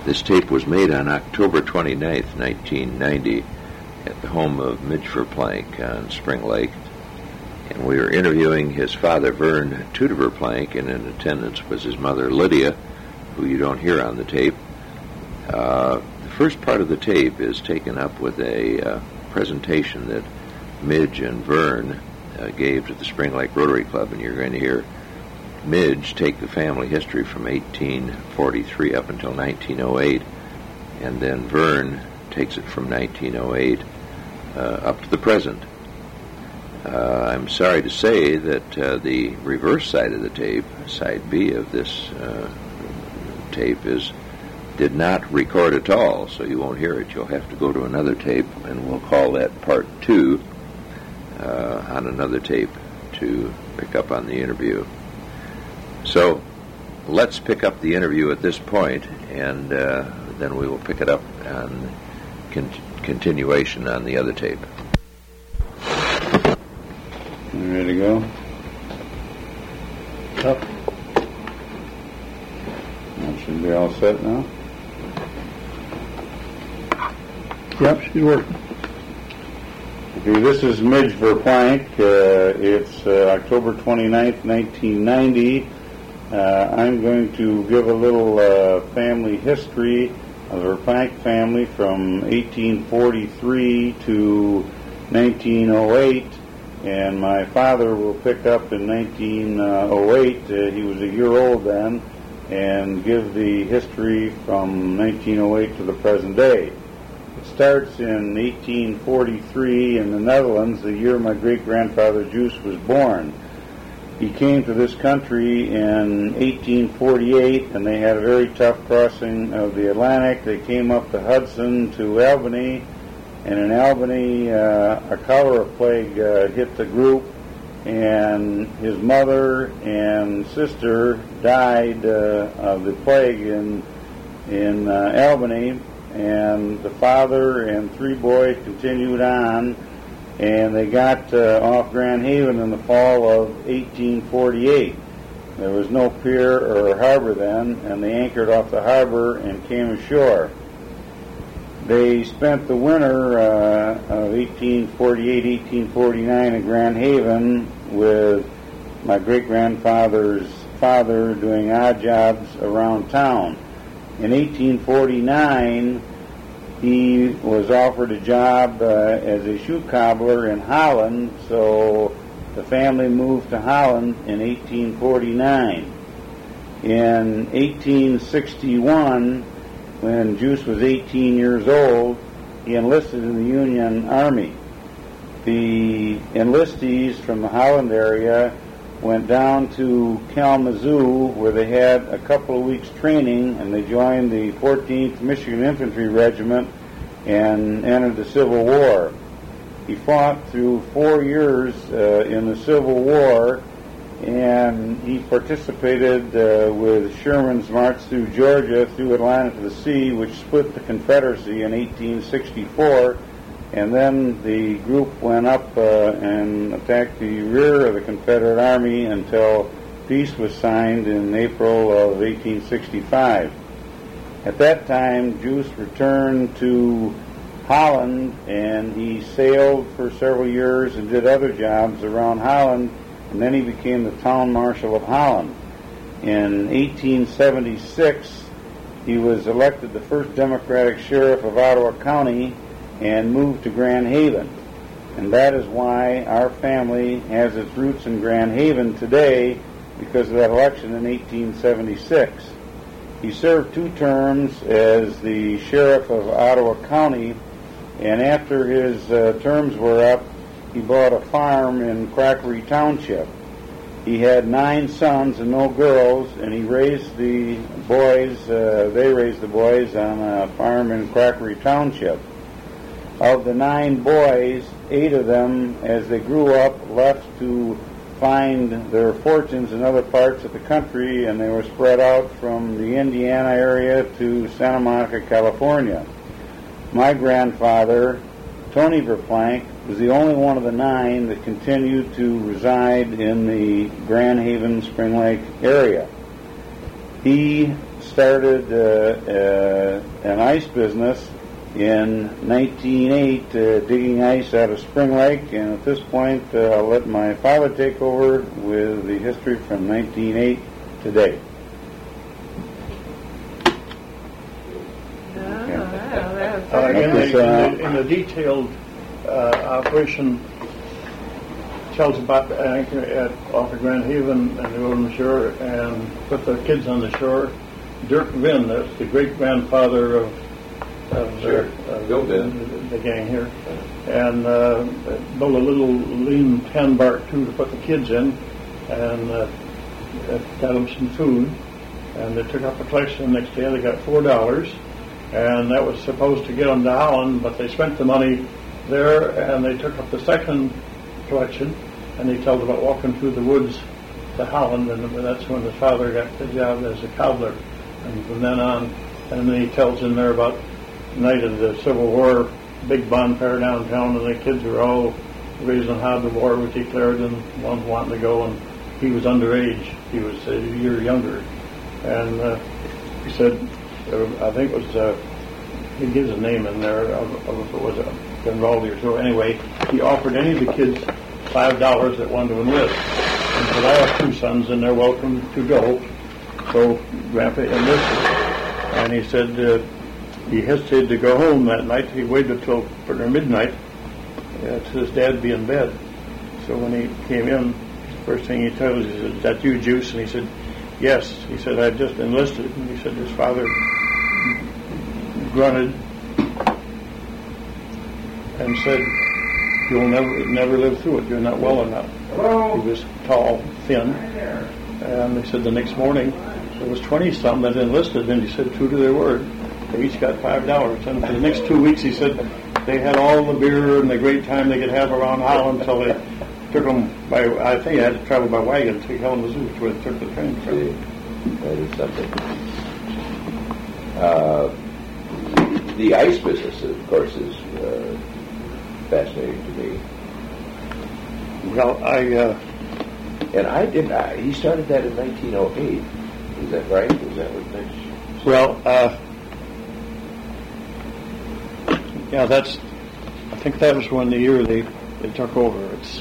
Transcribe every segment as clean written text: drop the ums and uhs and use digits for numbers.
This tape was made on October 29th, 1990, at the home of Midge Verplank on Spring Lake. And we were interviewing his father, Vern Tudor Verplank, and in attendance was his mother, Lydia, who you don't hear on the tape. The first part of the tape is taken up with a presentation that Midge and Vern gave to the Spring Lake Rotary Club, and you're going to hear Midge take the family history from 1843 up until 1908, and then Vern takes it from 1908 up to the present. I'm sorry to say that the reverse side of the tape, side B of this tape, did not record at all, so you won't hear it. You'll have to go to another tape, and we'll call that part 2 on another tape to pick up on the interview. So let's pick up the interview at this point, and then we will pick it up on continuation on the other tape. You ready to go? Yep. That should be all set now. Yep, she's working. Okay, this is Midge Verplank. It's October 29th, 1990. I'm going to give a little family history of the Verplank family from 1843 to 1908, and my father will pick up in 1908. He was a year old then, and give the history from 1908 to the present day. It starts in 1843 in the Netherlands, the year my great-grandfather Juice was born. He came to this country in 1848, and they had a very tough crossing of the Atlantic. They came up the Hudson to Albany, and in Albany, a cholera plague hit the group, and his mother and sister died of the plague in Albany, and the father and 3 boys continued on, and they got off Grand Haven in the fall of 1848. There was no pier or harbor then, and they anchored off the harbor and came ashore. They spent the winter of 1848-1849 in Grand Haven with my great-grandfather's father doing odd jobs around town. In 1849, he was offered a job as a shoe cobbler in Holland, so the family moved to Holland in 1849. In 1861, when Juice was 18 years old, he enlisted in the Union Army. The enlistees from the Holland area went down to Kalamazoo, where they had a couple of weeks training, and they joined the 14th Michigan Infantry Regiment and entered the Civil War. He fought through 4 years in the Civil War, and he participated with Sherman's march through Georgia, through Atlanta to the sea, which split the Confederacy in 1864. And then the group went up and attacked the rear of the Confederate Army until peace was signed in April of 1865. At that time, Juice returned to Holland, and he sailed for several years and did other jobs around Holland, and then he became the town marshal of Holland. In 1876, he was elected the first Democratic sheriff of Ottawa County and moved to Grand Haven. And that is why our family has its roots in Grand Haven today, because of that election in 1876. He served 2 terms as the sheriff of Ottawa County, and after his terms were up, he bought a farm in Quackery Township. He had 9 sons and no girls, and he raised the boys, they raised the boys on a farm in Quackery Township. Of the 9 boys, 8 of them, as they grew up, left to find their fortunes in other parts of the country, and they were spread out from the Indiana area to Santa Monica, California. My grandfather, Tony Verplank, was the only one of the 9 that continued to reside in the Grand Haven, Spring Lake area. He started an ice business in 1908, digging ice out of Spring Lake, and at this point I'll let my father take over with the history from 1908 today. In the detailed operation, tells about the anchor off of Grand Haven and the Golden Shore, and put the kids on the shore. Dirk Vinn, that's the great-grandfather of the gang here, and built a little lean tan bark too to put the kids in, and got them some food, and they took up a collection the next day. They got $4, and that was supposed to get them to Holland, but they spent the money there, and they took up the second collection, and he tells about walking through the woods to Holland, and that's when his father got the job as a cobbler, and from then on, and then he tells in there about the night of the Civil War, big bonfire downtown, and the kids were all raised on how the war was declared, and one wanting to go, and he was underage. He was a year younger, and he said, I think it was, he gives a name in there of if it was Gunvaldi or so. Anyway, he offered any of the kids $5 that wanted to enlist. And said, I have 2 sons and they're welcome to go. So Grandpa enlisted. And he said he hesitated to go home that night. He waited until midnight to his dad be in bed. So when he came in, first thing he told us, he said, is that you, Juice? And he said, yes. He said, I just enlisted. And he said his father grunted and said, you'll never live through it. You're not well enough. Hello. He was tall, thin. And they said the next morning there was 20-some that enlisted, and he said, true to their word, they each got $5. And for the next 2 weeks, he said, they had all the beer and the great time they could have around Holland until they took them by, I think they had to travel by wagon to Kalamazoo, where they took the train from. That is something. The ice business, of course, is fascinating to me. Well, he started that in 1908. Is that right? Is that what Mitch? Well, yeah, I think that was when the year they took over.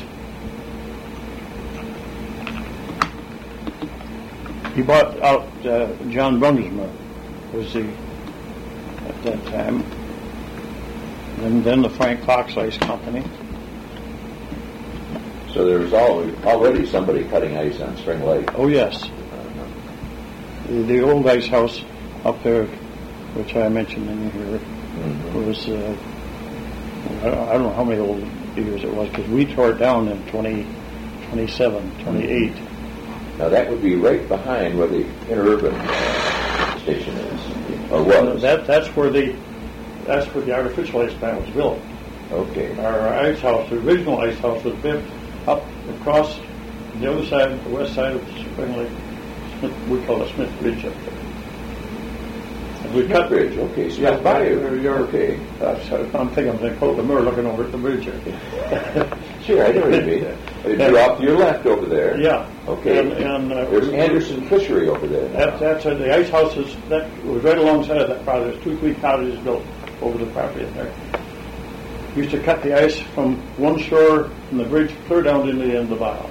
He bought out John Brunsma was at that time, and then the Frank Cox Ice Company. So there was already somebody cutting ice on Spring Lake. Oh yes, the old ice house up there, which I mentioned in here, was I don't know how many old years it was, because we tore it down in 27, 28. Now that would be right behind where the interurban station is, or was. That's where the artificial ice plant was built. Okay. Our ice house, the original ice house, was built up across the other side, the west side of Spring Lake. We call it Smith Bridge up there. We cut bridge. Okay, so yeah, you're okay. I'm thinking I'm in Cote Lemur looking over at the bridge here. Sure, I know what you mean. You're off to your left over there. Yeah. Okay. And there's Anderson Fishery over there. That's the ice house that was right alongside of that property. There's 2-3 cottages built over the property in there. We used to cut the ice from one shore from the bridge clear down into the end of the bow.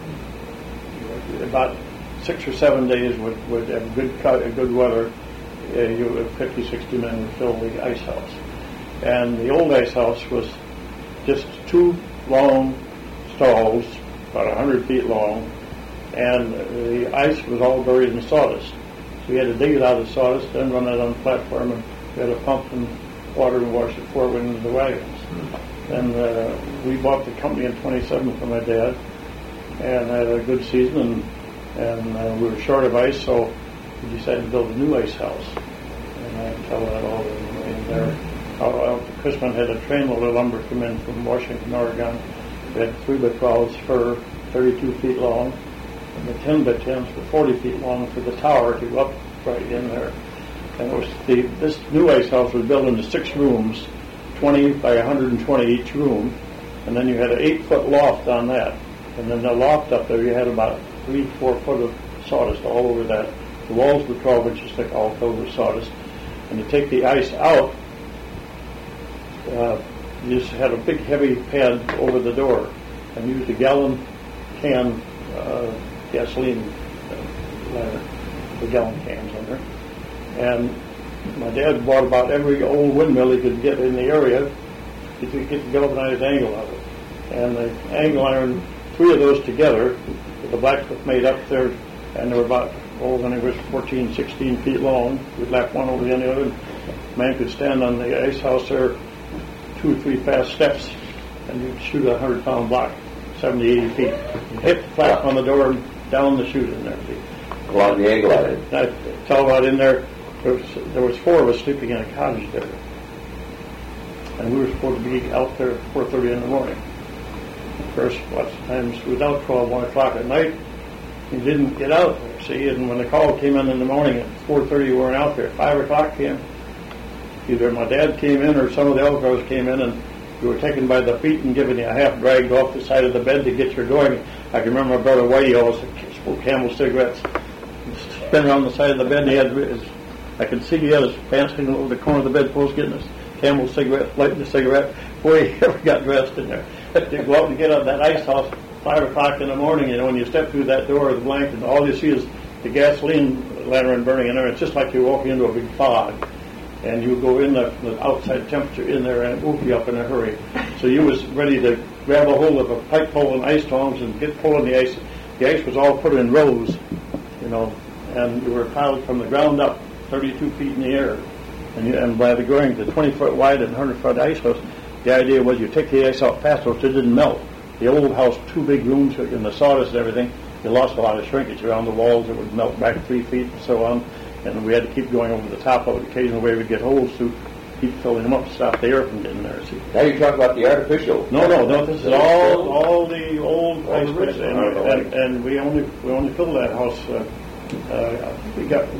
About 6 or 7 days would have good weather. You have 50, 60 men would fill the ice house. And the old ice house was just 2 long stalls, about 100 feet long, and the ice was all buried in sawdust. So you had to dig it out of the sawdust, then run it on the platform, and you had to pump and water and wash it forward into the wagons. And we bought the company in 27 from my dad, and had a good season, and we were short of ice, so we decided to build a new ice house. And I can tell that all in there. Chrisman had a trainload of lumber come in from Washington, Oregon. We had 3x12s for 32 feet long, and the 10x10s were 40 feet long for the tower to go up right in there. And it was this new ice house was built into 6 rooms, 20 by 120 each room, and then you had an 8-foot loft on that. And then the loft up there, you had about 3-4 foot of sawdust all over that The walls were 12 inches thick, all filled with sawdust. And to take the ice out, you just had a big heavy pad over the door and used a gallon can gasoline ladder, the gallon cans in there. And my dad bought about every old windmill he could get in the area to get the galvanized angle out of it. And the angle iron, 3 of those together, the blacksmith made up there, and they were about, when it was 14, 16 feet long. We'd lap one over the other. Man could stand on the ice house there, 2 or 3 fast steps, and you'd shoot a 100-pound block, 70, 80 feet. You'd hit the flap on the door and down the chute in there. Along the angle iron. I tell about in there, there was 4 of us sleeping in a cottage there. And we were supposed to be out there at 4:30 in the morning. Of course, lots of times we was out 12, 1 o'clock at night. You didn't get out there, see? And when the call came in the morning at 4:30, you weren't out there. At 5 o'clock came, either my dad came in or some of the other guys came in, and you were taken by the feet and given you a half dragged off the side of the bed to get you going. I can remember my brother Whitey always smoked Camel cigarettes, spinning around the side of the bed. And he had I could see he had his pants hanging over the corner of the bedpost, getting his Camel cigarette, lighting the cigarette before he ever got dressed in there. You go out and get out of that ice house 5 o'clock in the morning, when you step through that door of the blanket, and all you see is the gasoline lantern burning in there. It's just like you're walking into a big fog. And you go in the outside temperature in there, and it woke you up in a hurry. So you was ready to grab a hold of a pipe pole and ice tongs and get pulling the ice. The ice was all put in rows, and you were piled from the ground up, 32 feet in the air. And by the going to 20-foot wide and 100-foot ice house, the idea was you take the ice out fast so it didn't melt. The old house, 2 big rooms in the sawdust and everything, you lost a lot of shrinkage around the walls. It would melt back 3 feet and so on. And we had to keep going over the top of it. Occasionally we'd get holes to keep filling them up to stop the air from getting there. See? Now you're talking about the artificial. No. This is all the old ice pits, and we only filled that house. I think we got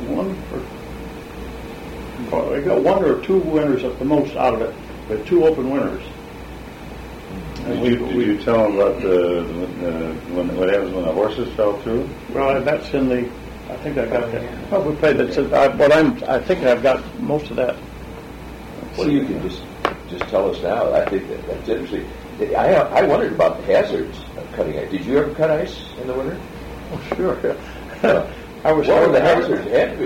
1 or 2 winters at the most out of it, but 2 open winters. Did you tell them about what happens when the horses fell through? Well, that's in the. I think I got that. Oh, we played that. I think I've got most of that. Well, you can just tell us now. I think that's interesting. I wondered about the hazards of cutting ice. Did you ever cut ice in the winter? Oh, sure. What were the hazards?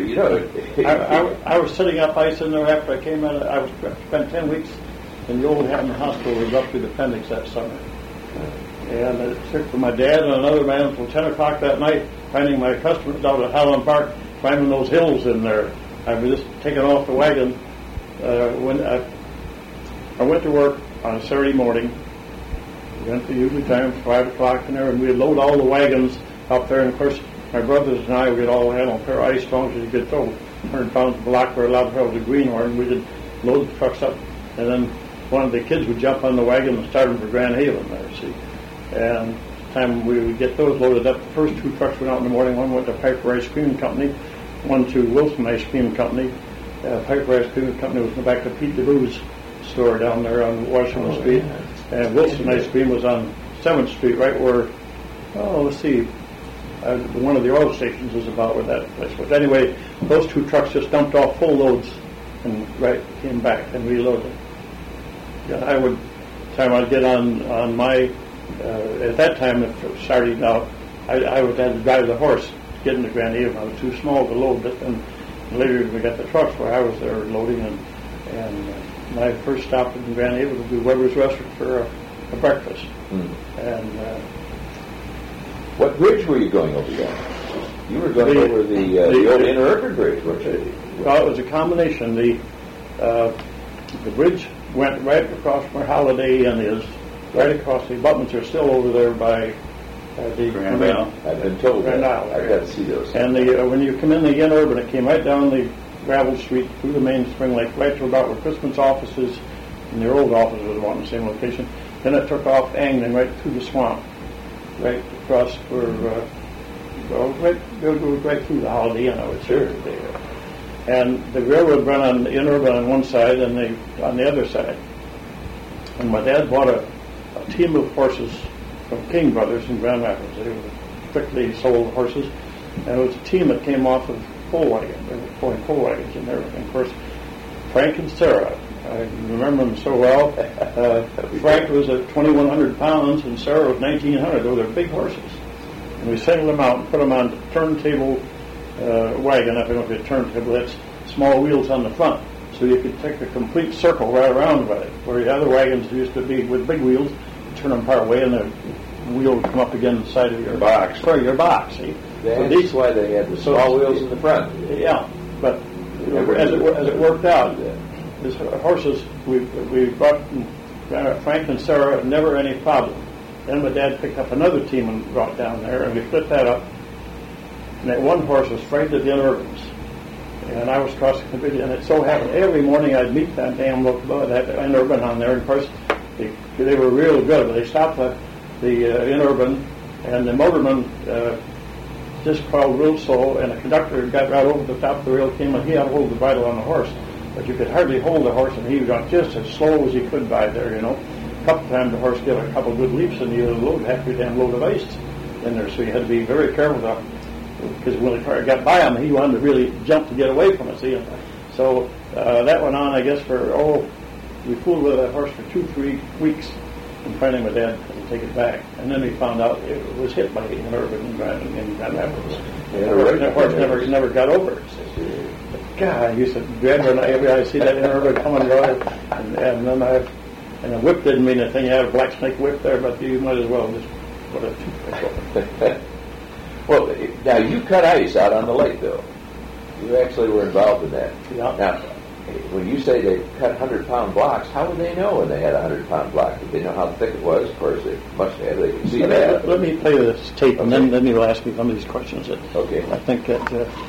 I was setting up ice in there after I came out. I spent 10 weeks in the old Hampton Hospital with ruptured appendix that summer. And it took for my dad and another man until 10 o'clock that night, finding my customers out at Highland Park, climbing those hills in there. I was just taking off the wagon when I went to work on a Saturday morning. We went to usually times 5 o'clock in there, and we'd load all the wagons up there. And of course, my brothers and I would all have on a pair of ice tongs. You could throw 100 pounds of block where a lot of people was a greenhorn. We would load the trucks up, and then one of the kids would jump on the wagon and start them for Grand Haven there, see. And the time we would get those loaded up, the first 2 trucks went out in the morning. One went to Piper Ice Cream Company, one to Wilson Ice Cream Company. Piper Ice Cream Company was in the back of Pete DeBoo's store down there on Washington Street. Yeah. And Wilson Ice Cream was on 7th Street, right where, one of the oil stations was about where that place was. Anyway, those 2 trucks just dumped off full loads and came back and reloaded. Yeah, I'd get on my, at that time, starting out, I would have to drive the horse to get into Grand Haven. I was too small to load it, and later we got the trucks where I was there loading, and my first stop in Grand Haven would be Weber's Restaurant for a breakfast. And what bridge were you going over there? You were going over the old Inner Urban Bridge, weren't you? Well, it was a combination. The bridge went right across where Holiday Inn is, right across. The abutments are still over there by the Grand Isle. I've been told Grand that. Isle. I've got to see those. And when you come in the Inn Urban, it came right down the gravel street through the main Spring Lake, right to about where Christman's offices and their old offices were in the same location. Then it took off angling right through the swamp, right across where, right through the Holiday Inn, I would say. And the railroad ran on the Inn Urban on one side and on the other side. And my dad bought a team of horses from King Brothers in Grand Rapids. They were quickly sold horses. And it was a team that came off of full wagon. They were pulling full wagons and everything. Of course, Frank and Sarah, I remember them so well. Frank was at 2,100 pounds and Sarah was 1,900. Those were big horses. And we singled them out and put them on the turntable wagon. I don't know if it's a turntable. That's small wheels on the front. So you could take a complete circle right around with it. Where the other wagons used to be with big wheels, you turn them part way and the wheel would come up again the side of your box. Sorry, your box, see? That's why they had the small wheels in the front. Yeah, but as it worked out, these horses we brought Frank and Sarah, never any problem. Then my dad picked up another team and brought down there, and we flipped that up. And that one horse was frightened of the Interbans. And I was crossing the bridge, and it so happened every morning I'd meet that damn locomotive, that Interurban on there. And of course, they were real good, but they stopped the Interurban, and the motorman just crawled real slow, and the conductor got right over the top of the rail, came and he had to hold the bridle on the horse. But you could hardly hold the horse, and he got just as slow as he could by there, you know. A couple times the horse did a couple of good leaps, and he would load half your damn load of ice in there. So you had to be very careful because when the car got by him, he wanted to really jump to get away from it. See? So that went on, I guess, we fooled with that horse for 2-3 weeks, and finally my dad had to take it back. And then we found out it was hit by an urban in Grand Rapids. That horse never got over it. But God, I used to dread when I see that interurban coming and going, and then a whip didn't mean a thing. You had a black snake whip there, but you might as well just put a toothpick over. Well, now you cut ice out on the lake, though. You actually were involved in that. Yeah. Now, when you say they cut 100-pound blocks, how would they know when they had a 100-pound block? Did they know how thick it was? Of course, they must have. They could see that. Let me play this tape, and then you'll ask me some of these questions. Okay. I think that...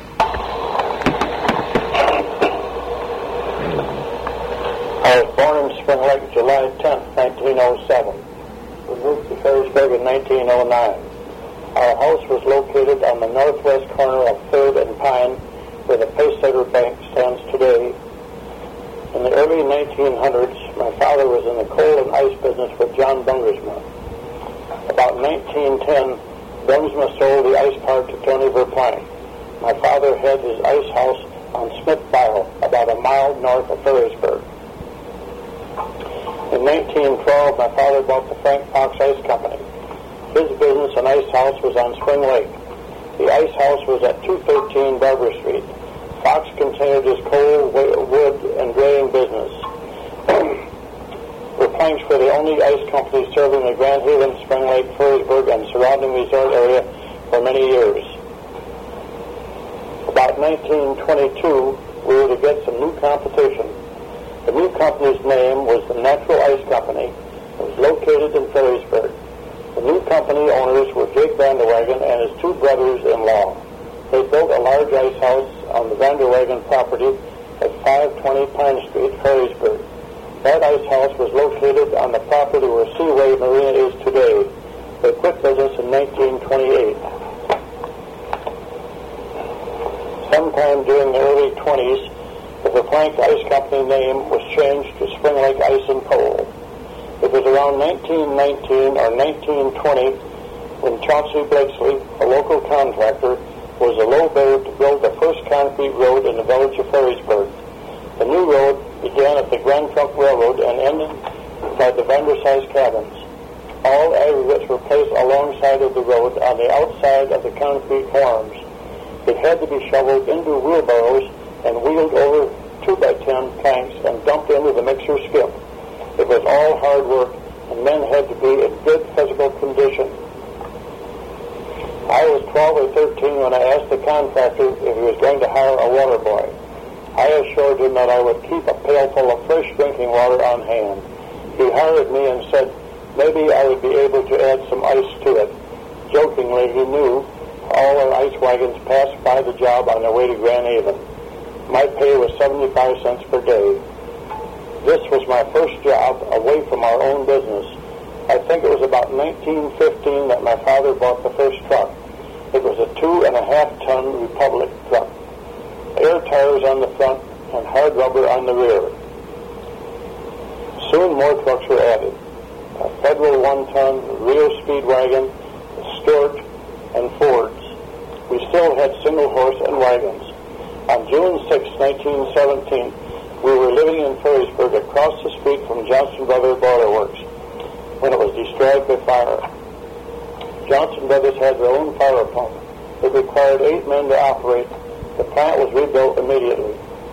I was born in Spring Lake July 10th, 1907. We moved to Ferrisburg in 1909. Our house was located on the northwest corner of 3rd and Pine, where the Pacesetter Bank stands today. In the early 1900s, my father was in the coal and ice business with John Bungersma. About 1910, Bungersma sold the ice park to Tony Verplank. My father had his ice house on Smith Bayou, about a mile north of Ferrisburg. In 1912, my father bought the Frank Fox Ice Company. His business and ice house was on Spring Lake. The ice house was at 213 Barber Street. Fox continued his coal, wood, and draying business. The Planks were the only ice company serving the Grand Haven, Spring Lake, Ferrisburg, and surrounding resort area for many years. About 1922, we were to get some new competition. The new company's name was the Natural Ice Company. It was located in Ferrisburg. The new company owners were Jake Vanderwagen and his 2 brothers-in-law. They built a large ice house on the Vanderwagen property at 520 Pine Street, Ferrisburg. That ice house was located on the property where Seaway Marina is today. They quit business in 1928. Sometime during the early 20s, the Verplank Ice Company name was changed to Spring Lake Ice and Coal. It was around 1919 or 1920 when Chauncey Blakesley, a local contractor, was a low bidder to build the first concrete road in the village of Ferrisburg. The new road began at the Grand Trunk Railroad and ended by the Vandersized cabins. All aggregates were placed alongside of the road on the outside of the concrete forms. It had to be shoveled into wheelbarrows and wheeled over 2x10 planks and dumped into the mixer skip. It was all hard work, and men had to be in good physical condition. I was 12 or 13 when I asked the contractor if he was going to hire a water boy. I assured him that I would keep a pail full of fresh drinking water on hand. He hired me and said maybe I would be able to add some ice to it. Jokingly, he knew all our ice wagons passed by the job on their way to Grand Haven. My pay was 75 cents per day. This was my first job away from our own business. I think it was about 1915 that my father bought the first truck. It was a 2.5-ton Republic truck. Air tires on the front and hard rubber on the rear. Soon more trucks were added. A Federal 1-ton, Rio Speed wagon, Stewart, and Fords. We still had single horse and wagons. On June 6, 1917, we were living in Ferrisburg across the street from Johnson Brothers Boiler Works when it was destroyed by fire. Johnson Brothers had their own fire pump. It required 8 men to operate. The plant was rebuilt immediately.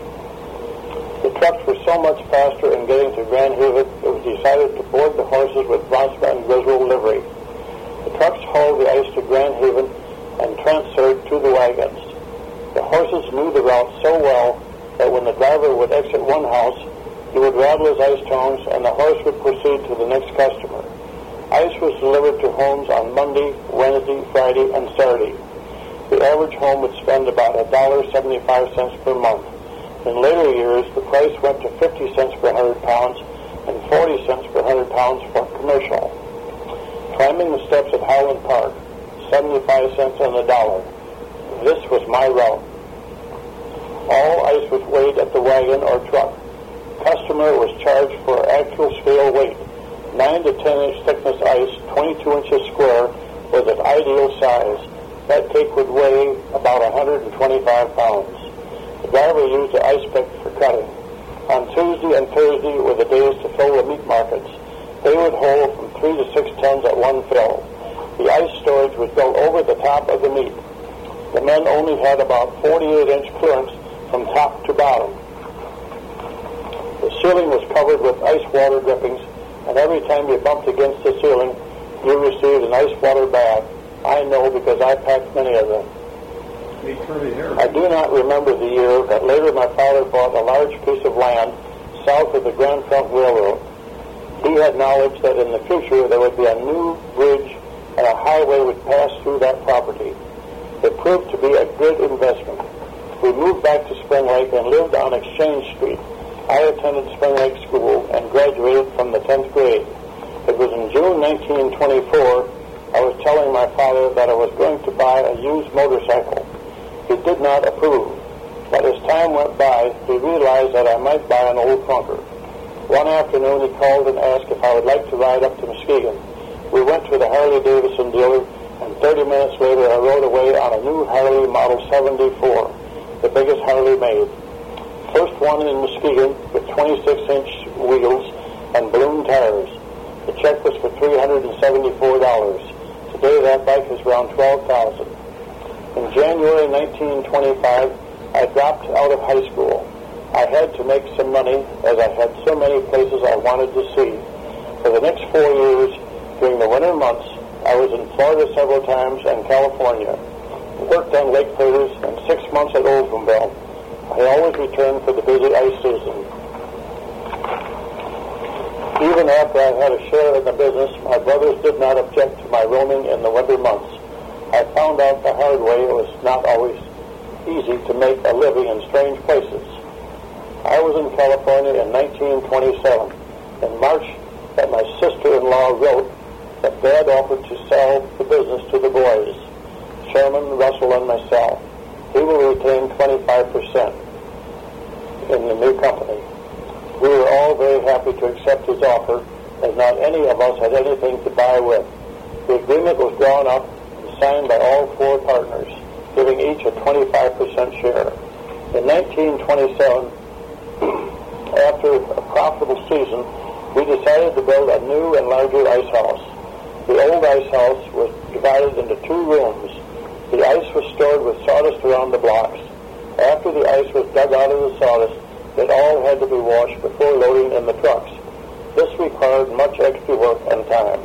The trucks were so much faster in getting to Grand Haven, it was decided to board the horses with Bronson and Griswold livery. The trucks hauled the ice to Grand Haven and transferred to the wagons. The horses knew the route so well that when the driver would exit one house, he would rattle his ice tongs and the horse would proceed to the next customer. Ice was delivered to homes on Monday, Wednesday, Friday, and Saturday. The average home would spend about $1.75 per month. In later years, the price went to 50 cents per 100 pounds and 40 cents per 100 pounds for commercial. Climbing the steps at Highland Park, 75 cents on the dollar. This was my route. All ice was weighed at the wagon or truck. Customer was charged for actual scale weight. 9 to 10 inch thickness ice, 22 inches square, was of ideal size. That cake would weigh about 125 pounds. The driver used the ice pick for cutting. On Tuesday and Thursday were the days to fill the meat markets. They would hold from 3 to 6 tons at one fill. The ice storage was built over the top of the meat. The men only had about 48-inch clearance from top to bottom. The ceiling was covered with ice water drippings, and every time you bumped against the ceiling, you received an ice water bath. I know because I packed many of them. I do not remember the year, but later my father bought a large piece of land south of the Grand Trunk Railroad. He had knowledge that in the future there would be a new bridge and a highway would pass through that property. It proved to be a good investment. We moved back to Spring Lake and lived on Exchange Street. I attended Spring Lake School and graduated from the 10th grade. It was in June 1924 I was telling my father that I was going to buy a used motorcycle. He did not approve, but as time went by, he realized that I might buy an old clunker. One afternoon he called and asked if I would like to ride up to Muskegon. We went to the Harley-Davidson dealer, and 30 minutes later I rode away on a new Harley Model 74, the biggest Harley made. First one in Muskegon with 26-inch wheels and balloon tires. The check was for $374. Today that bike is around $12,000. In January 1925, I dropped out of high school. I had to make some money as I had so many places I wanted to see. For the next 4 years, during the winter months, I was in Florida several times and California. Worked on Lake Curtis and 6 months at Oldsmobile. I always returned for the busy ice season. Even after I had a share in the business, my brothers did not object to my roaming in the winter months. I found out the hard way it was not always easy to make a living in strange places. I was in California in 1927. In March, that my sister-in-law wrote that Dad offered to sell the business to the boys, Sherman, Russell, and myself. He will retain 25% in the new company. We were all very happy to accept his offer, as not any of us had anything to buy with. The agreement was drawn up and signed by all 4 partners, giving each a 25% share. In 1927, after a profitable season, we decided to build a new and larger ice house. The old ice house was divided into 2 rooms. The ice was stored with sawdust around the blocks. After the ice was dug out of the sawdust, it all had to be washed before loading in the trucks. This required much extra work and time.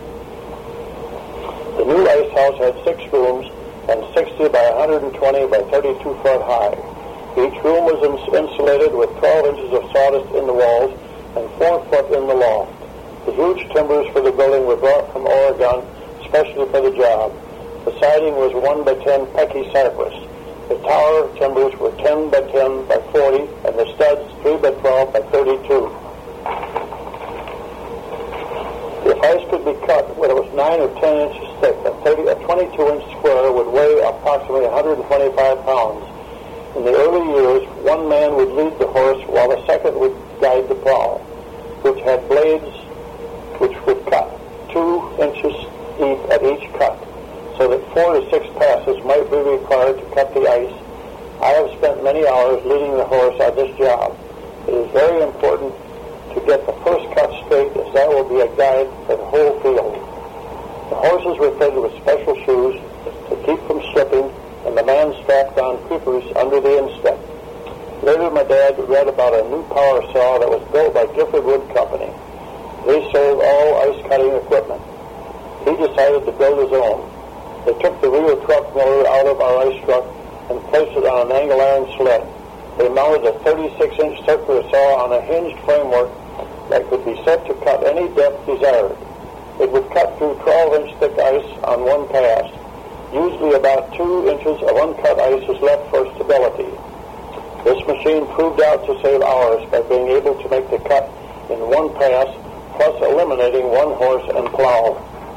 The new ice house had 6 rooms and 60 by 120 by 32 foot high. Each room was insulated with 12 inches of sawdust in the walls and 4 foot in the loft. The huge timbers for the building were brought from Oregon, especially for the job. The siding was 1 by 10 Pecky cypress. The tower timbers were 10 by 10 by 40, and the studs 3 by 12 by 32. If ice could be cut when it was 9 or 10 inches thick, a 22-inch square would weigh approximately 125 pounds. In the early years, one man would lead the horse while the second would guide the plow, which had blades which would cut 2 inches deep at each cut, so that 4 to 6 passes might be required to cut the ice. I have spent many hours leading the horse on this job. It is very important to get the first cut straight, as that will be a guide for the whole field. The horses were fitted with special shoes to keep from slipping, and the man strapped on creepers under the instep. Later, my dad read about a new power saw that was built by Gifford Wood Company. They sold all ice cutting equipment. He decided to build his own. They took the rear truck motor out of our ice truck and placed it on an angle iron sled. They mounted a 36-inch circular saw on a hinged framework that could be set to cut any depth desired. It would cut through 12-inch thick ice on one pass. Usually about 2 inches of uncut ice is left for stability. This machine proved out to save hours by being able to make the cut in one pass, plus eliminating one horse and plow.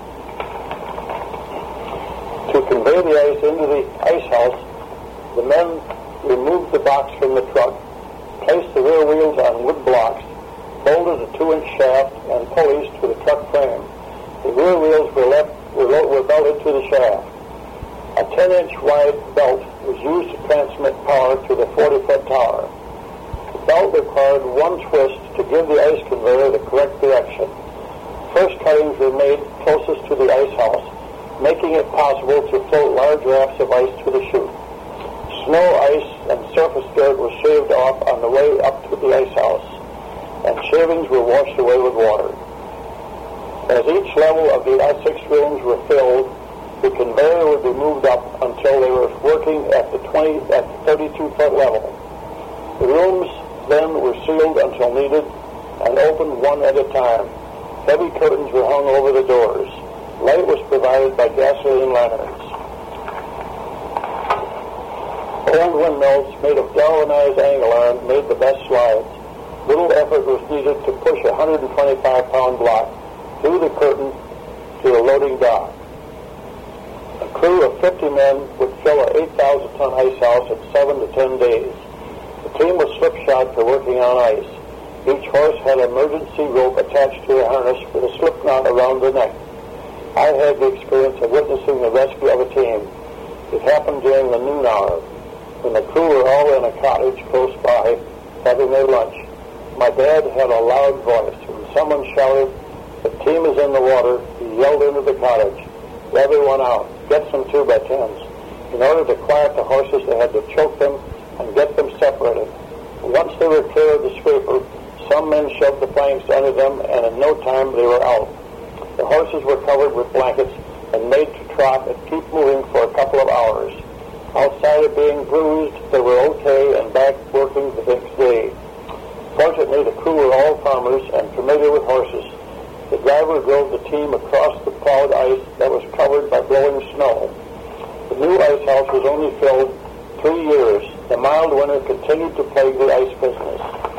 To convey the ice into the ice house, the men removed the box from the truck, placed the rear wheels on wood blocks, bolted a 2-inch shaft and pulleys to the truck frame. The rear wheels were belted to the shaft. A 10-inch wide belt was used to transmit power to the 40-foot tower. The belt required one twist to give the ice conveyor the correct direction. First cuttings were made closest to the ice house, making it possible to float large rafts of ice to the chute. Snow, ice, and surface dirt was shaved off on the way up to the ice house, and shavings were washed away with water. As each level of the ice rooms were filled, the conveyor would be moved up until they were working at the 32-foot level. The rooms then were sealed until needed and opened one at a time. Heavy curtains were hung over the doors. Light was provided by gasoline lanterns. Old windmills made of galvanized angle iron made the best slides. Little effort was needed to push a 125-pound block through the curtain to the loading dock. A crew of 50 men would fill a 8,000-ton ice house in 7 to 10 days. The team was slipshod for working on ice. Each horse had an emergency rope attached to a harness with a slip knot around the neck. I had the experience of witnessing the rescue of a team. It happened during the noon hour, when the crew were all in a cottage close by, having their lunch. My dad had a loud voice. When someone shouted, "The team is in the water," he yelled into the cottage, "Everyone out, get some 2x10s." In order to quiet the horses, they had to choke them and get them separated. Once they were clear of the scraper, some men shoved the planks under them, and in no time they were out. The horses were covered with blankets and made to trot and keep moving for a couple of hours. Outside of being bruised, they were okay and back working the next day. Fortunately, the crew were all farmers and familiar with horses. The driver drove the team across the plowed ice that was covered by blowing snow. The new ice house was only filled 3 years. The mild winter continued to plague the ice business.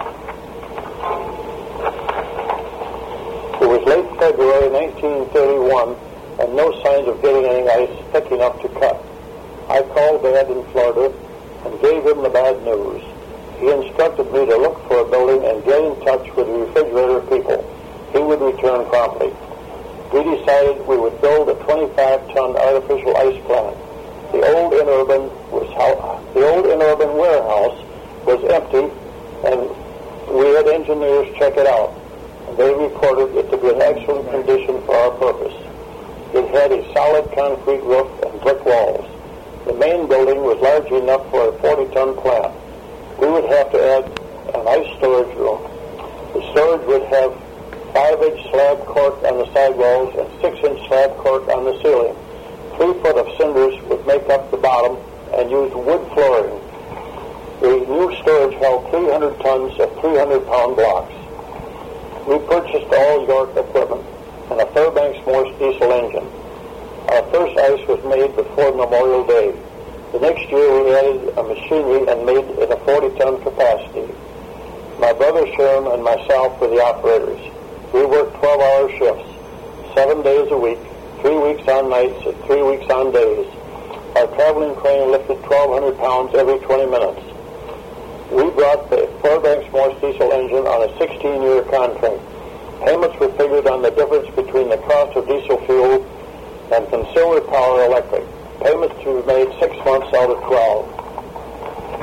It was late February 1931, and no signs of getting any ice thick enough to cut. I called Dad in Florida and gave him the bad news. He instructed me to look for a building and get in touch with the refrigerator people. He would return promptly. We decided we would build a 25-ton artificial ice plant. The old Interurban warehouse was empty, and we had engineers check it out. They reported it to be in excellent condition for our purpose. It had a solid concrete roof and brick walls. The main building was large enough for a 40-ton plant. We would have to add an ice storage room. The storage would have 5-inch slab cork on the sidewalls and 6-inch slab cork on the ceiling. 3 foot of cinders would make up the bottom and use wood flooring. The new storage held 300 tons of 300-pound blocks. We purchased all York equipment and a Fairbanks Morse diesel engine. Our first ice was made before Memorial Day. The next year we added a machinery and made it a 40-ton capacity. My brother Sherm and myself were the operators. We worked 12-hour shifts, 7 days a week, 3 weeks on nights and 3 weeks on days. Our traveling crane lifted 1,200 pounds every 20 minutes. We brought the Fairbanks Morse diesel engine on a 16-year contract. Payments were figured on the difference between the cost of diesel fuel and consumer power electric. Payments to be made 6 months out of 12.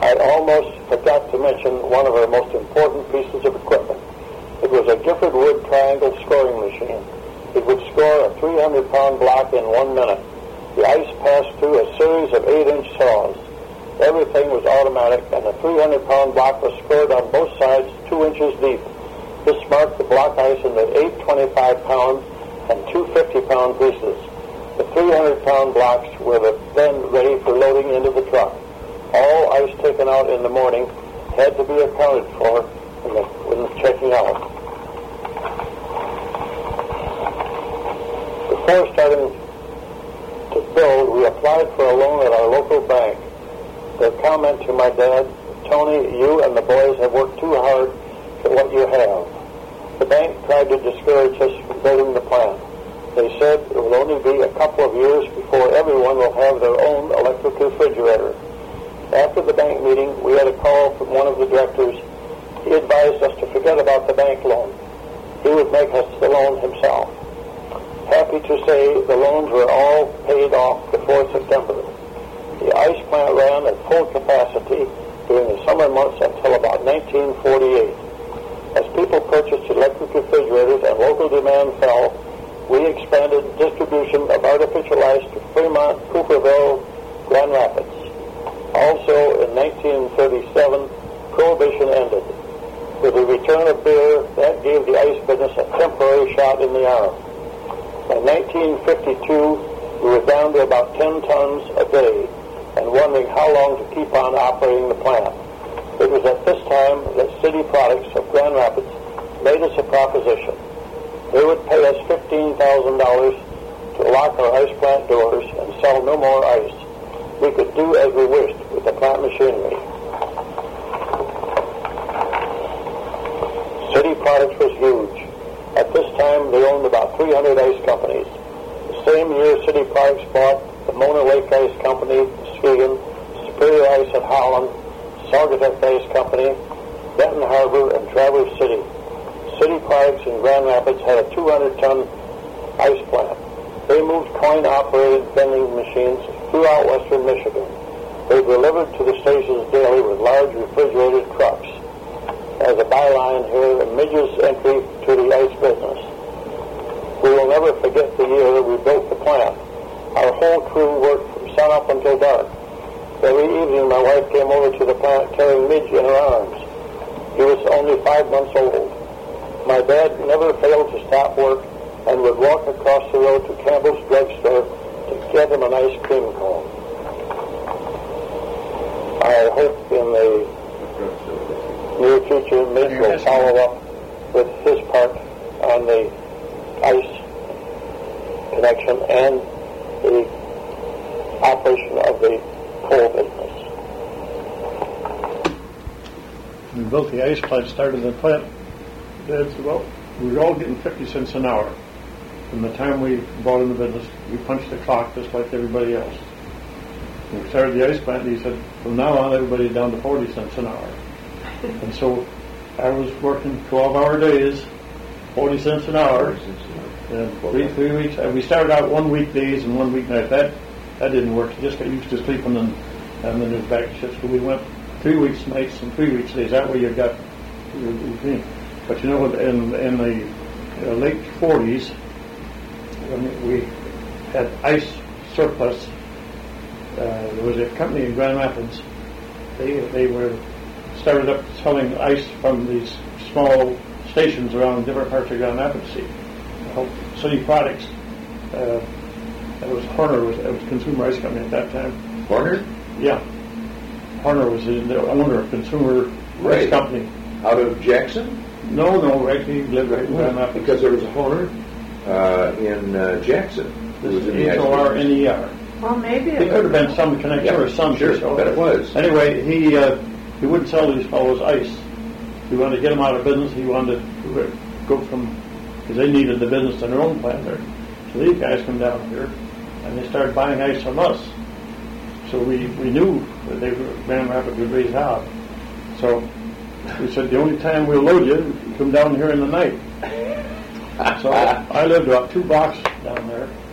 I almost forgot to mention one of our most important pieces of equipment. It was a Gifford Wood triangle scoring machine. It would score a 300-pound block in 1 minute. The ice passed through a series of 8-inch saws. Everything was automatic, and the 300-pound block was scored on both sides 2 inches deep. This marked the block ice into 8 25-pound and 2 50-pound pieces. The 300-pound blocks were then ready for loading into the truck. All ice taken out in the morning had to be accounted for when checking out. Before starting to build, we applied for a loan at our local bank. Their comment to my dad, "Tony, you and the boys have worked too hard for what you have." The bank tried to discourage us from building the plant. They said it will only be a couple of years before everyone will have their own electric refrigerator. After the bank meeting, we had a call from one of the directors. He advised us to forget about the bank loan. He would make us the loan himself. Happy to say the loans were all paid off before September. The ice plant ran at full capacity during the summer months until about 1948. As people purchased electric refrigerators and local demand fell, we expanded distribution of artificial ice to Fremont, Cooperville, Grand Rapids. Also, in 1937, Prohibition ended. With the return of beer, that gave the ice business a temporary shot in the arm. By 1952, we were down to about 10 tons a day and wondering how long to keep on operating the plant. It was at this time that City Products of Grand Rapids made us a proposition. They would pay us $15,000 to lock our ice plant doors and sell no more ice. We could do as we wished with the plant machinery. City Products was huge. At this time, they owned about 300 ice companies. The same year, City Products bought the Mona Lake Ice Company, Muskegon, Superior Ice at Holland, Saugatuck Ice Company, Benton Harbor, and Traverse City. City Products in Grand Rapids had a 200-ton ice plant. They moved coin-operated vending machines throughout western Michigan. They delivered to the stations daily with large refrigerated trucks. As a byline here, a midget's entry to the ice business. We will never forget the year that we built the plant. Our whole crew worked from sunup until dark. Every evening, my wife came over to the plant carrying Midge in her arms. He was only 5 months old. My dad never failed to stop work and would walk across the road to Campbell's drugstore to get him an ice cream cone. I hope in the near future, Midge will follow up with his part on the ice connection and the operation of the coal business. We built the ice plant, started the plant. Dad said, well, we were all getting 50 cents an hour. From the time we bought in the business, we punched the clock just like everybody else. When we started the ice plant, he said, from now on, everybody's down to 40 cents an hour. And so I was working 12-hour days, 40 cents an hour, and three weeks. We started out 1 week days and 1 week night. That didn't work. You just got used to sleeping and then it was back to shift. So we went 3 weeks nights and 3 weeks days. That way you got your routine. But you know, in the late 40s, when we had ice surplus, there was a company in Grand Rapids. They were started up selling ice from these small stations around different parts of Grand Rapids. City Products. That was Horner. It was Consumer Ice Company at that time. Horner? Yeah. Horner was the owner of Consumer Ice Company. Out of Jackson? No, right. He lived right in Grand Rapids. Because there was a Horner in Jackson. This is Horner. Well, maybe it could have been some connection or some. Sure, I bet it was. Anyway, he wouldn't sell these fellows ice. He wanted to get them out of business. He wanted to go from, because they needed the business in their own plant there. So these guys come down here, and they started buying ice from us. So we knew that Grand Rapids would raise out. So we said, the only time we'll load you, come down here in the night. So I lived about 2 blocks down there,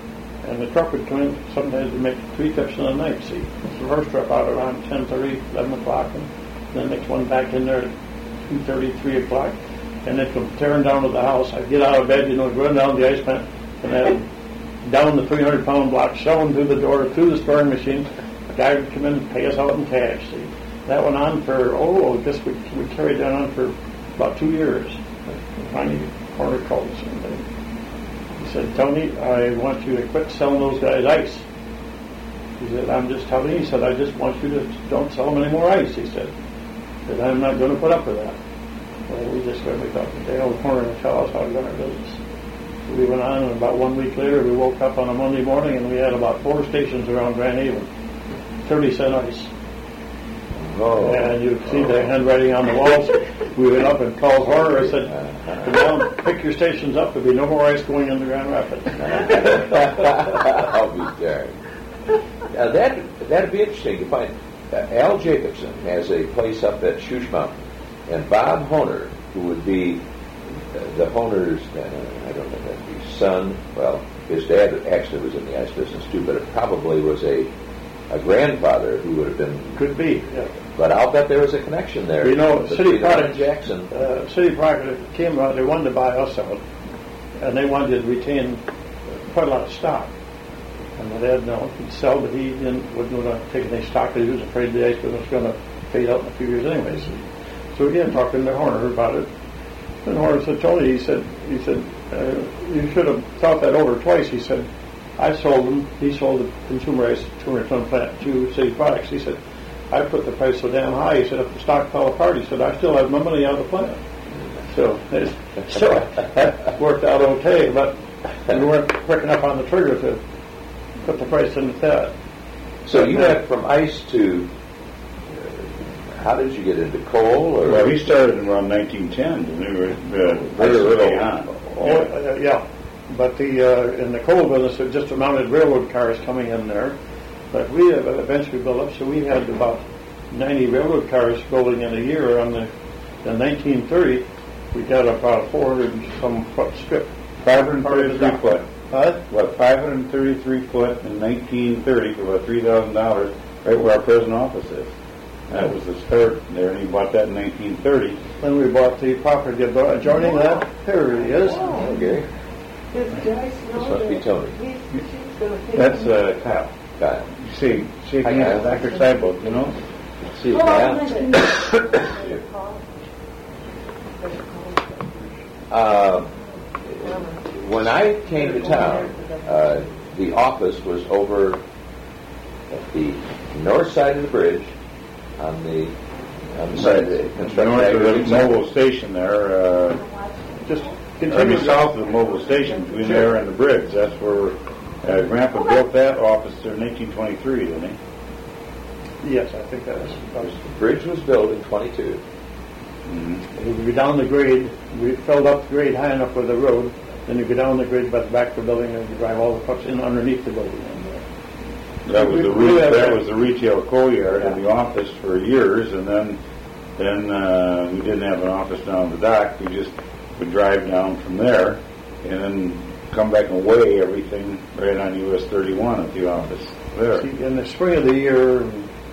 And the truck would come in, sometimes we'd make 3 trips in a night, see. The first trip out around 10:30, 11 o'clock, and the next one back in there at 2:30, 3 o'clock. And they'd come tearing down to the house. I'd get out of bed, run down the ice plant, and then down the 300-pound block, shoving through the door, through the stirring machine. The guy would come in and pay us out in cash, see. That went on for, we carried that on for about 2 years. And finally, the corner called us one day. He said, Tony, I want you to quit selling those guys ice. He said, I'm just telling you. He said, I just want you to don't sell them any more ice, he said. He said, I'm not going to put up with that. Well, we just went up to Dale Corner and tell us how to run our business. So we went on, and about 1 week later, we woke up on a Monday morning, and we had about 4 stations around Grand Haven, 30-cent ice. Oh. And you see the handwriting on the walls. We went up and called Horner. I said, come down, pick your stations up. There'll be no more ice going into Grand Rapids. I'll be darned. Now that'd be interesting to find. Al Jacobson has a place up at Shoosh Mountain, and Bob Honer, who would be the Honer's, I don't know, that'd be son. Well, his dad actually was in the ice business too, but it probably was a grandfather who would have been. Could be, yeah. But I'll bet there was a connection there. City Product Jackson. City Product came out. They wanted to buy us out, and they wanted to retain quite a lot of stock. And my dad, he'd sell, but he wasn't going to take any stock because he was afraid the ice business was going to fade out in a few years anyways. So again, talking to Horner about it, and Horner said, Tony, he said, you should have thought that over twice. He said, I sold them. He sold the consumer ice 200-ton plant to City Products. He said, I put the price so damn high. He said, if the stock fell apart, he said, I still have my money out of the plant. So that worked out okay, but we weren't quick enough on the trigger to put the price in the Fed. So you went from ice to, how did you get into coal? Or? Well, he started in around 1910, and we were very early on. Yeah. But in the coal business, it just mounted railroad cars coming in there. But we have eventually built up, so we had about 90 railroad cars building in a year. In 1930, we got about 400 and some foot strip. 533 foot. Huh? 533 foot in 1930 for about $3,000, right where our present office is. That was the start there, and he bought that in 1930. Then we bought the property adjoining that. Here he is. Okay. This must be Tony. That's Kyle. Kyle. You see, shaking hands back or side both, See, Kyle. When I came to town, the office was over at the north side of the bridge on the side of the construction. North of the mobile station there, Just continue south of the mobile station between there and the bridge. That's where Grandpa built that office there in 1823, didn't he? Yes, I think that was. The bridge was built in 22. Mm-hmm. We go down the grade. We filled up the grade high enough with the road. Then you go down the grade by the back of the building, and you drive all the trucks in underneath the building. That was the retail coal yard and the office for years, and then we didn't have an office down the dock. We just would drive down from there, and then come back and weigh everything right on US 31 at the office there. See, in the spring of the year,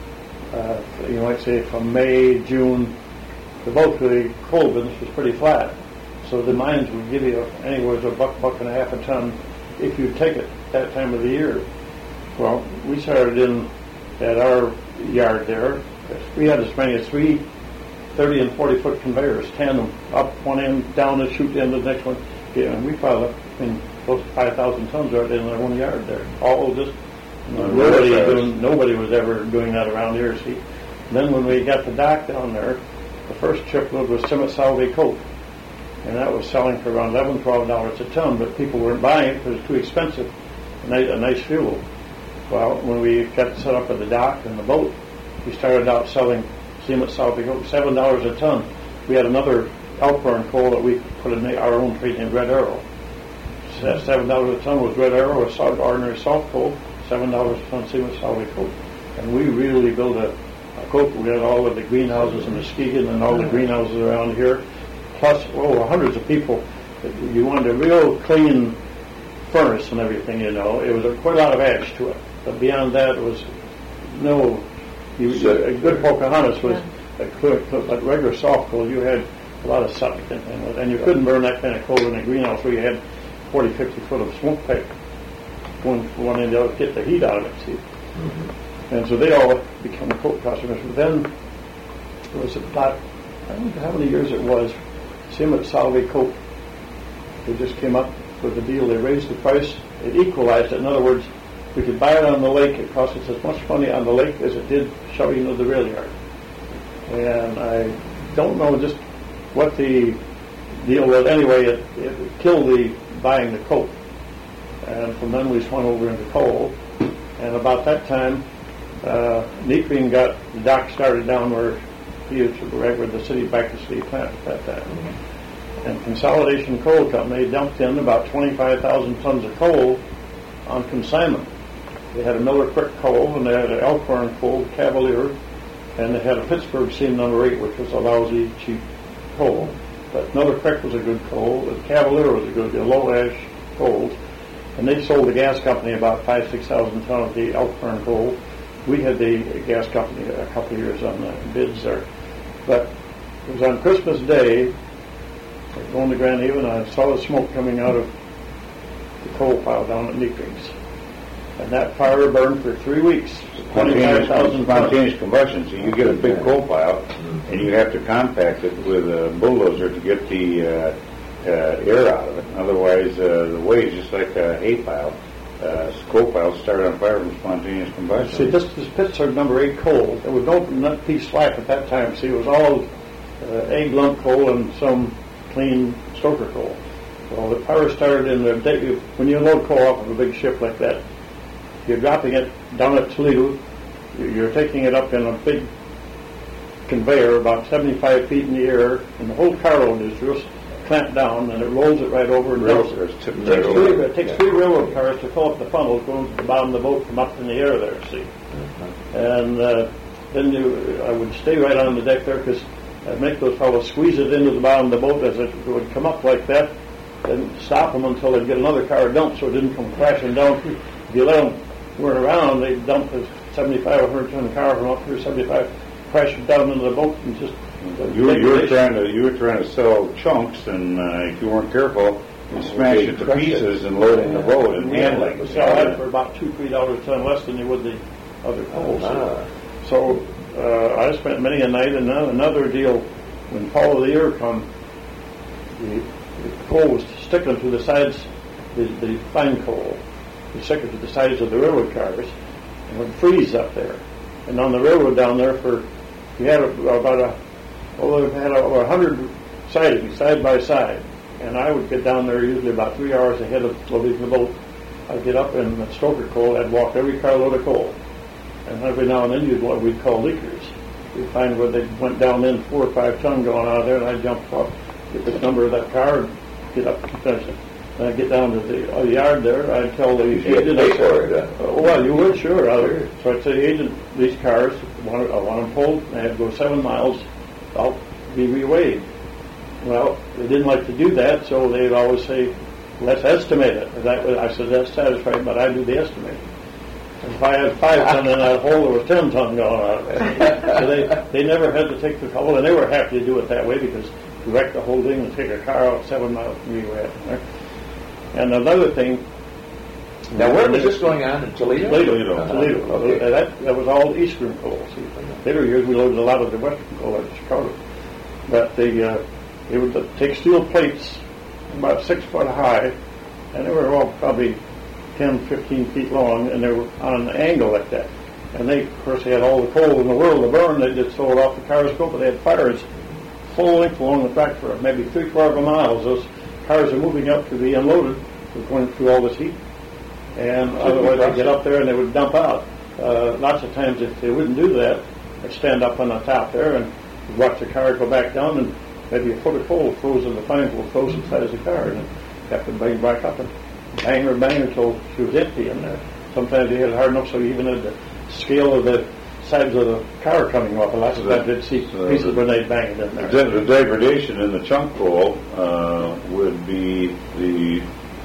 you might say from May, June, the bulk of the coal business was pretty flat. So the mines would give you anywhere to $1.50 a ton if you take it that time of the year. Well, we started in at our yard there. We had as many as 3 30 and 40 foot conveyors, tandem, up one end, down and shoot into the next one. Yeah, and we piled up close to 5,000 tons right in our one yard there. All just nobody was ever doing that around here. See, and then when we got the dock down there, the first shipload was Summit Salve coke, and that was selling for around $11, $12 a ton. But people weren't buying it because it was too expensive. A nice fuel. Well, when we got set up at the dock and the boat, we started out selling Summit Salve coke $7 a ton. We had another Elkhorn coal that we put in our own trade named Red Arrow. $7 a ton was Red Arrow, ordinary soft coal. $7 a ton Summit Salve coke. And we really built a coke. We had all of the greenhouses in Muskegon and all the greenhouses around here, plus hundreds of people. You wanted a real clean furnace and everything, you know. It was quite a lot of ash to it. But beyond that, it was no... a good Pocahontas was like regular soft coal. You had a lot of soot and you couldn't burn that kind of coal in a greenhouse where you had 40, 50 foot of smoke pipe going from one end to the other to get the heat out of it, see. Mm-hmm. And so they all become coal customers. But then it was about, I don't know how many years it was, same at Solvay Coke. They just came up with a deal. They raised the price. It equalized it. In other words, we could buy it on the lake. It cost us as much money on the lake as it did shoving into the rail yard. And I don't know just what the deal was. Anyway, it killed the buying the coke. And from then we swung over into coal. And about that time, Niekring got the dock started down where he was right where the city, back to city plant at that time. Mm-hmm. And Consolidation Coal Company dumped in about 25,000 tons of coal on consignment. They had a Miller Creek coal, and they had an Elkhorn coal, Cavalier, and they had a Pittsburgh Seam No. 8, which was a lousy, cheap coal. But Miller Creek was a good coal, and Cavalier was a good, low ash coal. And they sold the gas company about 6,000 tons of the Elkhorn coal. We had the gas company a couple of years on the bids there. But it was on Christmas Day, going to Grand Haven, I saw the smoke coming out of the coal pile down at Niekring's. And that fire burned for 3 weeks. Spontaneous combustion. So you get a big coal pile, and you have to compact it with a bulldozer to get the air out of it. Otherwise, the way is just like a hay pile. Coal piles start on fire from spontaneous combustion. See, this Pittsburgh No. 8 coal, there was no piece slack at that time. See, it was all egg lump coal and some clean stoker coal. Well, the fire started in the day. When you load coal off of a big ship like that, you're dropping it down at Toledo. You're taking it up in a big conveyor about 75 feet in the air, and the whole carload is just clamped down, and it rolls it right over and dumps it. It takes three railroad cars to fill up the funnel going to the bottom of the boat from up in the air there, see. And then I would stay right on the deck there because I'd make those fellows squeeze it into the bottom of the boat as it would come up like that, and stop them until they'd get another car dumped so it didn't come crashing down. If you let them weren't around, they'd dump a 75 or 100 ton car from up here, 75, crash it down into the boat and just... You were trying to sell chunks, and if you weren't careful, you smash it to pieces and load it in the boat and handling. You sell that for about $2-3 a ton less than you would the other coal. So I spent many a night, and another deal when fall of the year come, the coal was sticking to the sides, the fine coal, was sticking to the sides of the railroad cars, and would freeze up there. And on the railroad down there, we had about 100 sidings side by side, and I would get down there usually about 3 hours ahead of loading the boat. I'd get up and stoker coal. I'd walk every carload of coal, and every now and then you'd what we'd call leakers. We'd find where they went down in 4 or 5 ton going out of there, and I'd jump up, get the number of that car, and get up and finish it. And I'd get down to the yard there. I'd tell the agent, well, you would, sure. So I'd say, the agent, these cars, I want them pulled, and I had to go 7 miles. I'll be reweighed. Well, they didn't like to do that, so they'd always say, let's estimate it. I said, that's satisfying, but I do the estimating. And if I had 5 ton in that hole, there was 10 ton going out of it. So they never had to take the trouble, and they were happy to do it that way because you wreck the whole thing and take a car out 7 miles from where you were at there. And another thing... Now, where was this going on in Toledo? Toledo. That was all eastern coal. See, later years we loaded a lot of the western coal out of Chicago. But they would take steel plates about 6 foot high, and they were all probably 10, 15 feet long, and they were on an angle like that. And they, of course, they had all the coal in the world to burn. They just throw it off the cars, but they had fires full length along the track for maybe 3/4 miles. Those cars are moving up to be unloaded. They're going through all this heat. And otherwise they'd get up there and they would dump out. Lots of times if they wouldn't do that, they'd stand up on the top there and watch the car go back down, and maybe a foot of coal froze in the fine coal froze inside of the car, and they have to bring back up and bang until she was empty in there. Sometimes they hit it hard enough so you even had the scale of the sides of the car coming off. Lots of times they'd see pieces when they'd bang it in there. The degradation in the chunk coal would be the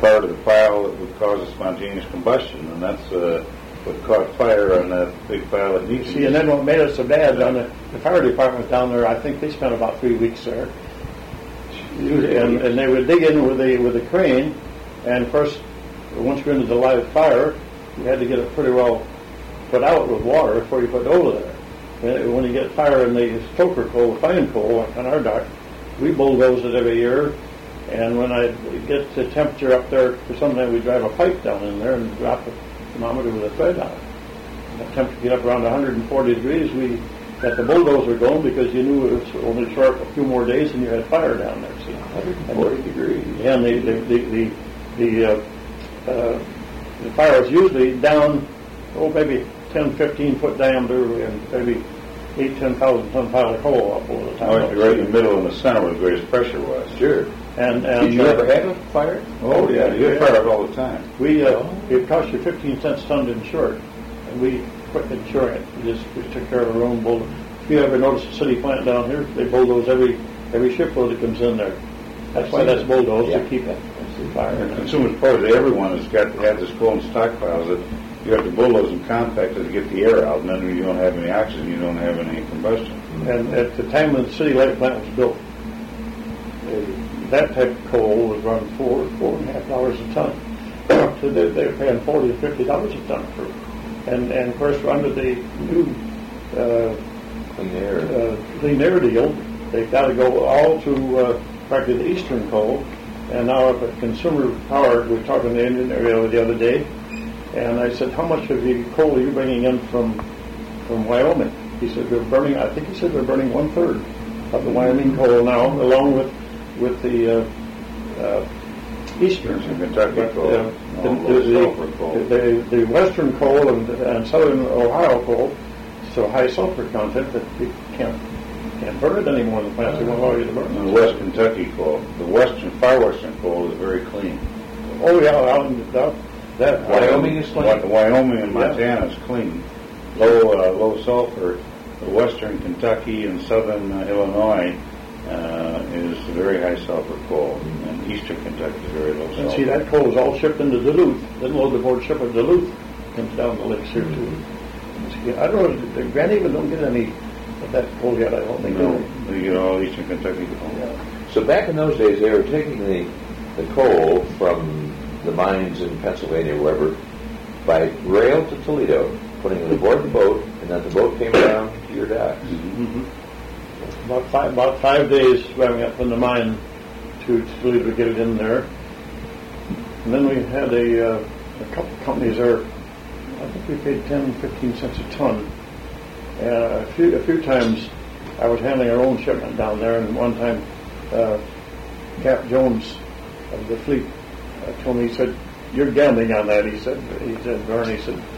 part of the pile that would cause a spontaneous combustion, and that's what caught fire on that big pile of diesel. See, and then what made it so bad, on the fire department down there, I think they spent about 3 weeks there. And they would dig in with a crane, and of course, once you're into the live fire, you had to get it pretty well put out with water before you put over there. And when you get fire in the stoker coal, the fine coal on our dock, we bulldoze it every year. And when I get the temperature up there, for sometimes we drive a pipe down in there and drop the thermometer with a thread on it. And the temperature get up around 140 degrees. We got the bulldozer going because you knew it was only short a few more days and you had fire down there. See, 140 degrees. Yeah, and the fire is usually down, maybe 10, 15 foot diameter and maybe 10,000 ton pile of coal up over the top. Right in the middle in the center where the greatest pressure was. Sure. And did you ever have a fire? Oh yeah, you get fire all the time. It cost you 15 cents a ton to insure it, and we quit insuring it. We just took care of our own bulldozer. If you ever notice the city plant down here, they bulldoze every shipload that comes in there. That's why that's bulldozed to keep it fire. And consumers probably everyone has got to have this coal in stockpiles that you have to bulldoze and compact it to get the air out, and then when you don't have any oxygen, you don't have any combustion. And at the time when the city light plant was built, that type of coal was run $4.50 a ton. So they were paying $40 to $50 a ton for it. And of course, under the new clean air deal, they've got to go all to practically the eastern coal. And now up at Consumer Power, we were talking to the Indian area the other day, and I said, how much of the coal are you bringing in from Wyoming? He said, they're burning 1/3 of the Wyoming coal now, along with the eastern Kentucky coal, the western coal and southern Ohio coal, so high sulfur content that you can't burn it anymore in the plants. They won't allow you to burn it. The West Kentucky coal, far western coal is very clean. Oh yeah, that Wyoming is clean. Wyoming and Montana is clean. Low sulfur. The western Kentucky and southern Illinois is very high sulfur coal, and eastern Kentucky is very low sulfur. And see, that coal is all shipped into Duluth. Then load the board ship at Duluth comes down the lakes here too. See, I don't know. Grand Haven don't get any of that coal yet. I don't think. No, they get all eastern Kentucky coal. Yeah. So back in those days, they were taking the coal from the mines in Pennsylvania, wherever, by rail to Toledo, putting it aboard the boat, and then the boat came down to your docks. Mm-hmm. About 5 days driving up from the mine to Toledo to get it in there. And then we had a couple of companies there. I think we paid 10, 15 cents a ton. A few times I was handling our own shipment down there, and one time Cap Jones of the fleet told me, he said, "You're gambling on that." He said, Vern,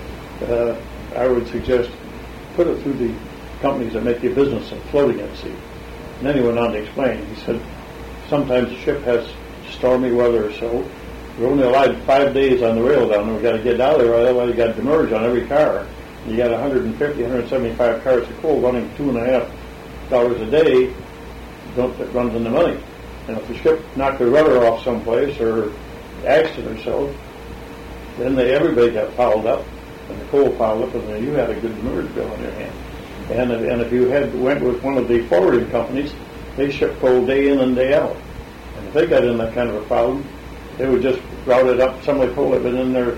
I would suggest put it through the companies that make your business of floating at sea. And then he went on to explain. He said, sometimes the ship has stormy weather, so we're only allowed 5 days on the rail down there. We've got to get out of there, otherwise you've got to demurrage on every car. You got 150, 175 cars of coal running $2.50 a day, that runs into money. And if the ship knocked the rudder off someplace or accident or so, then everybody got fouled up, and the coal piled up, and then you had a good demurrage bill on your hand. And if you went with one of the forwarding companies, they ship coal day in and day out. And if they got in that kind of a problem, they would just route it up. Some of the coal had been in there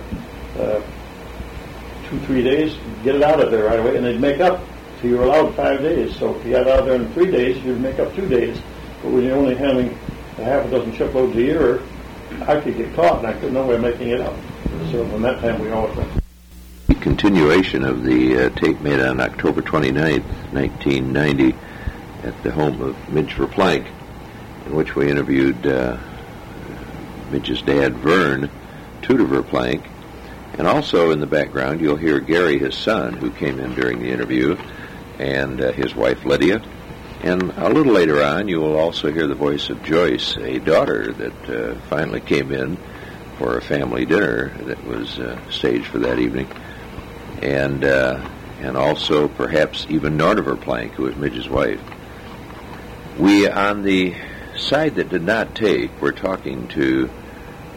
2-3 days, get it out of there right away, and they'd make up. So you were allowed 5 days. So if you got out of there in 3 days, you'd make up 2 days. But when you're only handling a half a dozen shiploads a year, I could get caught, and I couldn't know way of making it up. So from that time, we always went. The continuation of the tape made on October 29th, 1990, at the home of Midge Verplank, in which we interviewed Midge's dad, Vern Tudor Verplank. And also in the background, you'll hear Gary, his son, who came in during the interview, and his wife, Lydia. And a little later on, you will also hear the voice of Joyce, a daughter that finally came in for a family dinner that was staged for that evening. And also perhaps even Norna Verplank, who was Midge's wife. We, on the side that did not tape, were talking to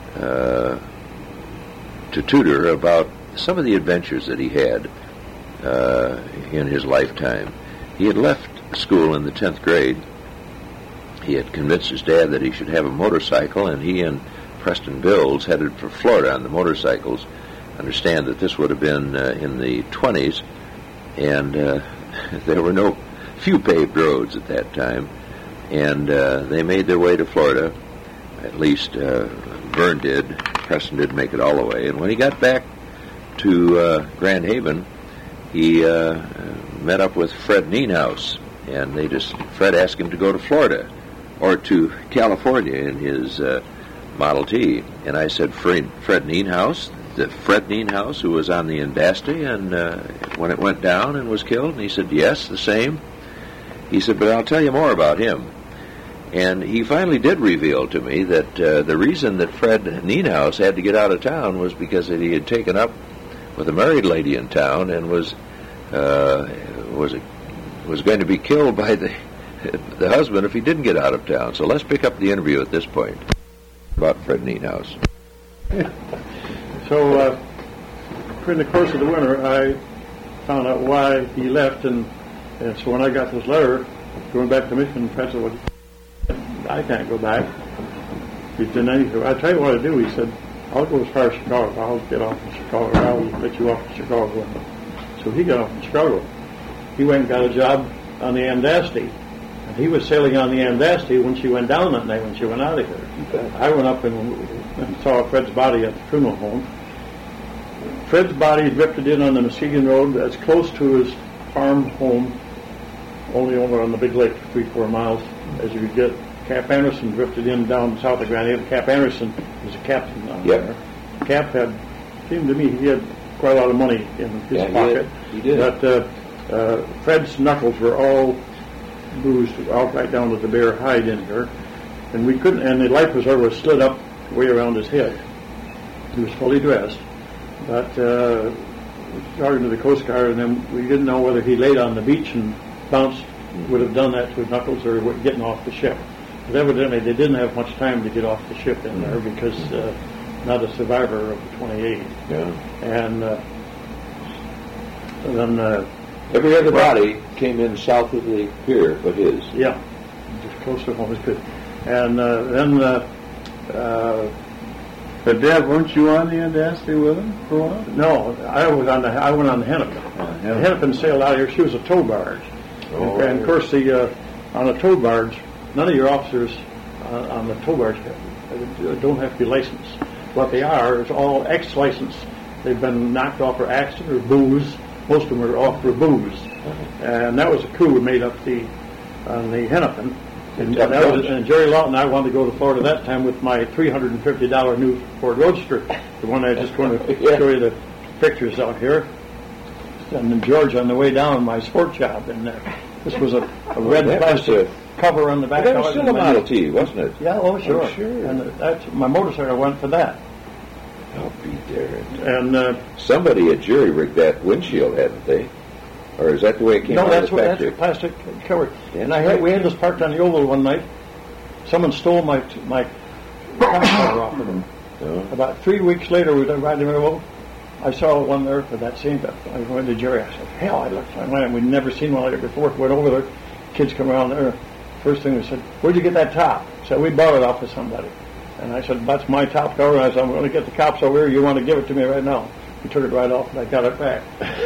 to tutor about some of the adventures that he had in his lifetime. He had left school in the 10th grade. He had convinced his dad that he should have a motorcycle, and he and Preston Bills headed for Florida on the motorcycles. Understand that this would have been in the 20s, and there were few paved roads at that time, and they made their way to Florida. At least Vern did. Preston didn't make it all the way. And when he got back to Grand Haven, he met up with Fred Nienhaus, and Fred asked him to go to Florida or to California in his Model T. And I said, Fred Nienhaus, the Fred Nienhaus who was on the Andasti and when it went down and was killed? And he said, yes, the same. He said, but I'll tell you more about him. And he finally did reveal to me that the reason that Fred Nienhaus had to get out of town was because he had taken up with a married lady in town and was going to be killed by the husband if he didn't get out of town. So let's pick up the interview at this point about Fred Nienhaus. So during the course of the winter, I found out why he left, and so when I got this letter going back to Michigan, Fred said, well, I can't go back. He said, I tell you what to do. He said, I'll go as far as Chicago. I'll get off in Chicago. I'll let you off in Chicago. So he got off in Chicago. He went and got a job on the Andasti. And he was sailing on the Andasti when she went down that night, when she went out of here. I went up and saw Fred's body at the funeral home. Fred's body drifted in on the Muskegon Road as close to his farm home, only over on the big lake, 3-4 miles, as you could get. Cap Anderson drifted in down south of Grand Haven. Cap Anderson was a captain down there. Cap seemed to me, he had quite a lot of money in his pocket. He did. But Fred's knuckles were all bruised out right down to the bare hide in here. And we couldn't, and the life preserver was slid up way around his head. He was fully dressed. But talking to the Coast Guard, and then we didn't know whether he laid on the beach and bounced, would have done that to his knuckles, or getting off the ship. But evidently they didn't have much time to get off the ship in there because not a survivor of the 28. Yeah. And then every other body came in south of the pier but his. Yeah, just close to home as good. And But Dad, weren't you on the Andasti with him for a while? no, I went on the Hennepin. The Hennepin sailed out here. She was a tow barge. And of course, on a tow barge, none of your officers on the tow barge don't have to be licensed. What they are is all ex-licensed. They've been knocked off for accident or booze. Most of them were off for booze. And that was a crew made up on the Hennepin. And Jerry Lawton and I wanted to go to Florida that time with my $350 new Ford Roadster, the one I just going to show you the pictures out here. And then George on the way down, my sport job in there. This was a red plastic cover on the back. That was still a Model T, wasn't it? Yeah, oh sure. Oh, sure. And that's my motorcycle went for that. I'll be there. And somebody had jury-rigged that windshield, hadn't they? Or is that the way it came out of the factory? No, that's a plastic cover. And we had this parked on the oval one night. Someone stole my cover off of them. Oh. About 3 weeks later, we were riding the oval. I saw one there for that same time. I went to Jerry. I said, hell, I looked online. We'd never seen one like it before. Went over there. Kids come around there. First thing they said, where'd you get that top? I said, we bought it off of somebody. And I said, that's my top cover. And I said, I'm going to get the cops over here. You want to give it to me right now? He took it right off, and I got it back.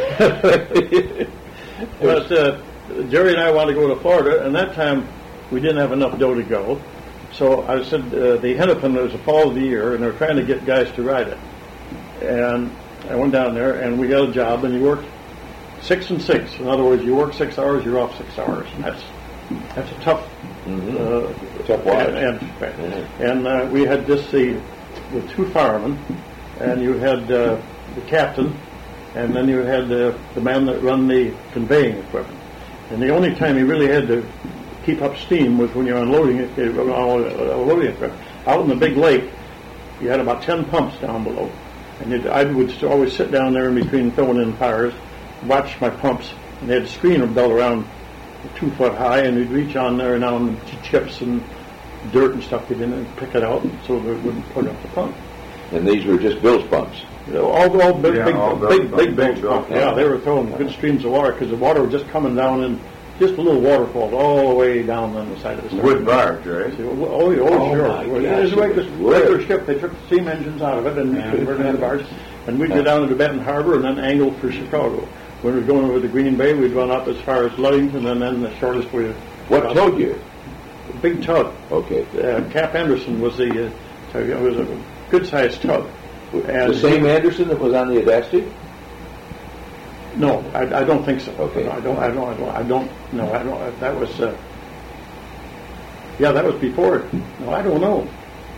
But Jerry and I wanted to go to Florida, and that time we didn't have enough dough to go. So I said, the Hennepin, it was the fall of the year, and they were trying to get guys to ride it. And I went down there, and we got a job, and you worked 6 and 6. In other words, you work 6 hours, you're off 6 hours. And that's a tough, tough watch. And we had just the 2 firemen, and you had the captain, and then you had the man that run the conveying equipment. And the only time you really had to keep up steam was when you're unloading loading equipment. Out in the big lake, you had about 10 pumps down below. And I would always sit down there in between throwing in fires, watch my pumps, and they had a screen built around 2 foot high, and you'd reach on there and on to chips and dirt and stuff, get in and pick it out so that it wouldn't plug up the pump. And these were just bilge pumps. All big big bilge pumps. Yeah, they were throwing good streams of water because the water was just coming down in just a little waterfall all the way down on the side of the wood barge, right? Sure. It was a regular ship. They took the steam engines out of it and converted it into barge. And we'd go down to Benton Harbor and then angled for Chicago. When we were going over the Green Bay, we'd run up as far as Ludington and then the shortest way. What towed you? A big tug. Okay. Cap Anderson was it was a good-sized tug. And the same Anderson that was on the Audacity? No, I don't think so. Okay. I don't. That was. That was before it. No, I don't know.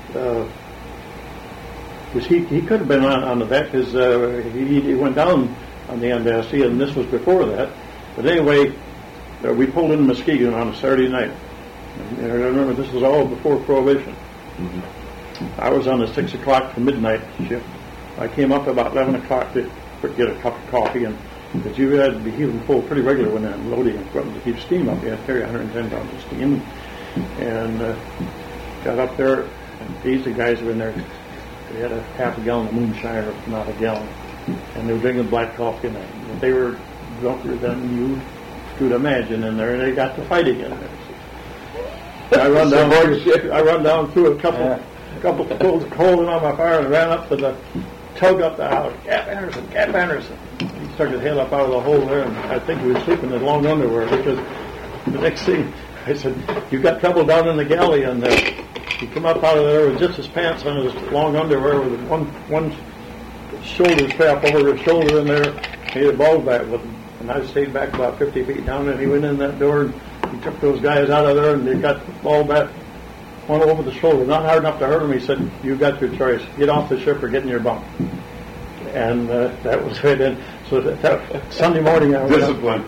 Because he could have been on the deck because he went down on the Audacity, and this was before that. But anyway, we pulled in Muskegon on a Saturday night. And I remember this was all before Prohibition. Mm-hmm. I was on the 6 o'clock to midnight shift. I came up about 11 o'clock to get a cup of coffee, and because you had to be heaving full pretty regular when they're loading equipment to keep steam up. You had to carry 110 pounds of steam. And got up there, and these guys were in there. They had a half a gallon of moonshine, or not a gallon, and they were drinking black coffee. And they were drunker than you could imagine in there, and they got to fighting in there. I run down through a couple of pulls holding on my fire and ran up to the tug up the house. Cap Anderson. He stuck his head up out of the hole there, and I think he was sleeping in long underwear because the next thing I said, "You got trouble down in the galley," and he come up out of there with just his pants on his long underwear with one shoulder strap over his shoulder in there. He had a ball back with him, and I stayed back about 50 feet down, and he went in that door and he took those guys out of there, and they got the ball bat one over the shoulder, not hard enough to hurt him. He said, "You got your choice: get off the ship or get in your bunk." And that was it. And so that Sunday morning, I went discipline.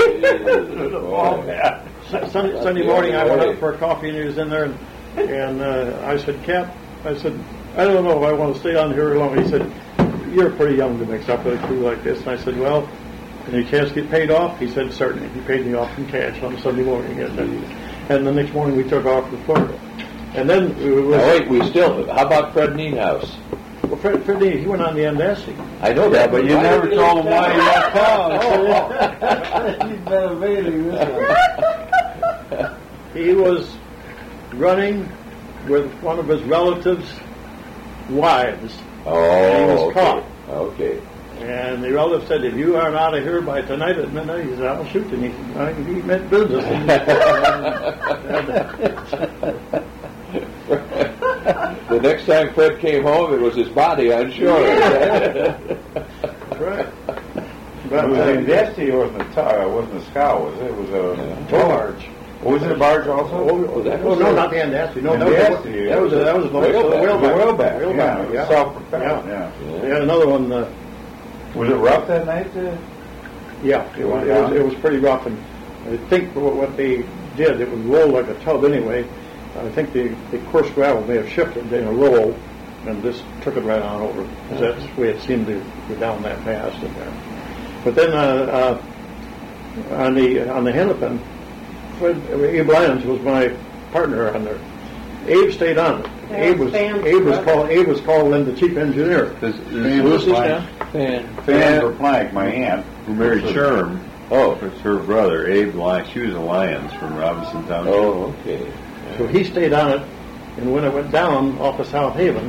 Sunday morning, I went out for a coffee, and he was in there, and I said, "Cap," I said, "I don't know if I want to stay on here long." He said, "You're pretty young to mix up with a crew like this." And I said, "Well, any chance to get paid off?" He said, "Certainly." He paid me off in cash on Sunday morning. And the next morning we took off to Florida. And then how about Fred Nienhaus? Well, Fred Nienhaus, he went on the Audacity. I know that, but you never told him why he left town. He's been evading this one. He was running with one of his relatives' wives. And he was caught. Okay. And the relative said, "If you aren't out of here by tonight at midnight," he said, "I'll shoot you." And he said, "He meant business." The next time Fred came home, it was his body on shore. Right. But the Audacity wasn't a scow, was it? It was a barge. Was it a barge also? No, not the Audacity. No, Audacity. That was the whaleback. Yeah. Self-propelled. Yeah. They had another one. Was it rough that night? Yeah, it was pretty rough, and I think what they did, it would roll like a tub anyway. I think the coarse gravel may have shifted in a roll, and this took it right on over, because that's the way it seemed to go down that fast in there. But then on the Hennepin, Abe Lyons was my partner on there. Abe stayed on it. Abe was called then the chief engineer. Fan for Plank, my aunt, who married Sherm. Oh, it's her brother, Abe Lyons. She was a Lyons from Robinson Township. Oh, okay. So he stayed on it, and when it went down off of South Haven,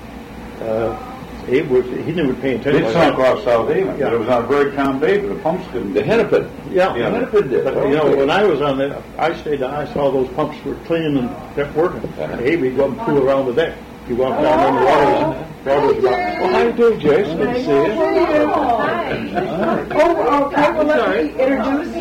Abe he didn't pay attention. It sunk off South Haven, but it was on a very calm day, but the pumps couldn't. The Hennepin. Yeah, the Hennepin did. But when I was on it, I stayed down. I saw those pumps were clean and kept working. Abe, he'd go up and cool around the deck. He walked down on the water. Well, how you doing, Jason? Good to see you. Well, let me introduce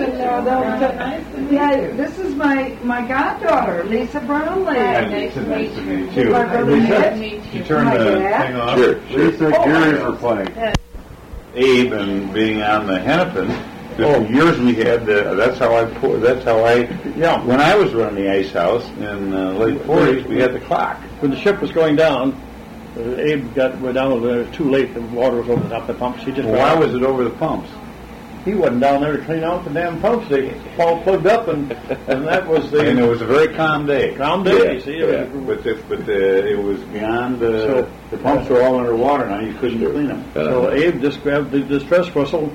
this is my goddaughter, Lisa Brownlee. Nice to meet you. My brother Mitch. You turn the thing off. Sure. Lisa, Gary for playing. Abe and being on the Hennepin. The years we had, that's how I. Yeah. When I was running the ice house in the late 40s, we had the clock. When the ship was going down, Abe went down there too late. The water was over the top of the pumps. He just why was it over the pumps? he wasn't down there to clean out the damn pumps. They all plugged up, and that was the... And it was a very calm day. Calm day, Yeah, see? yeah. But it was beyond, the pumps were all underwater now. You couldn't clean them. So Abe just grabbed the distress whistle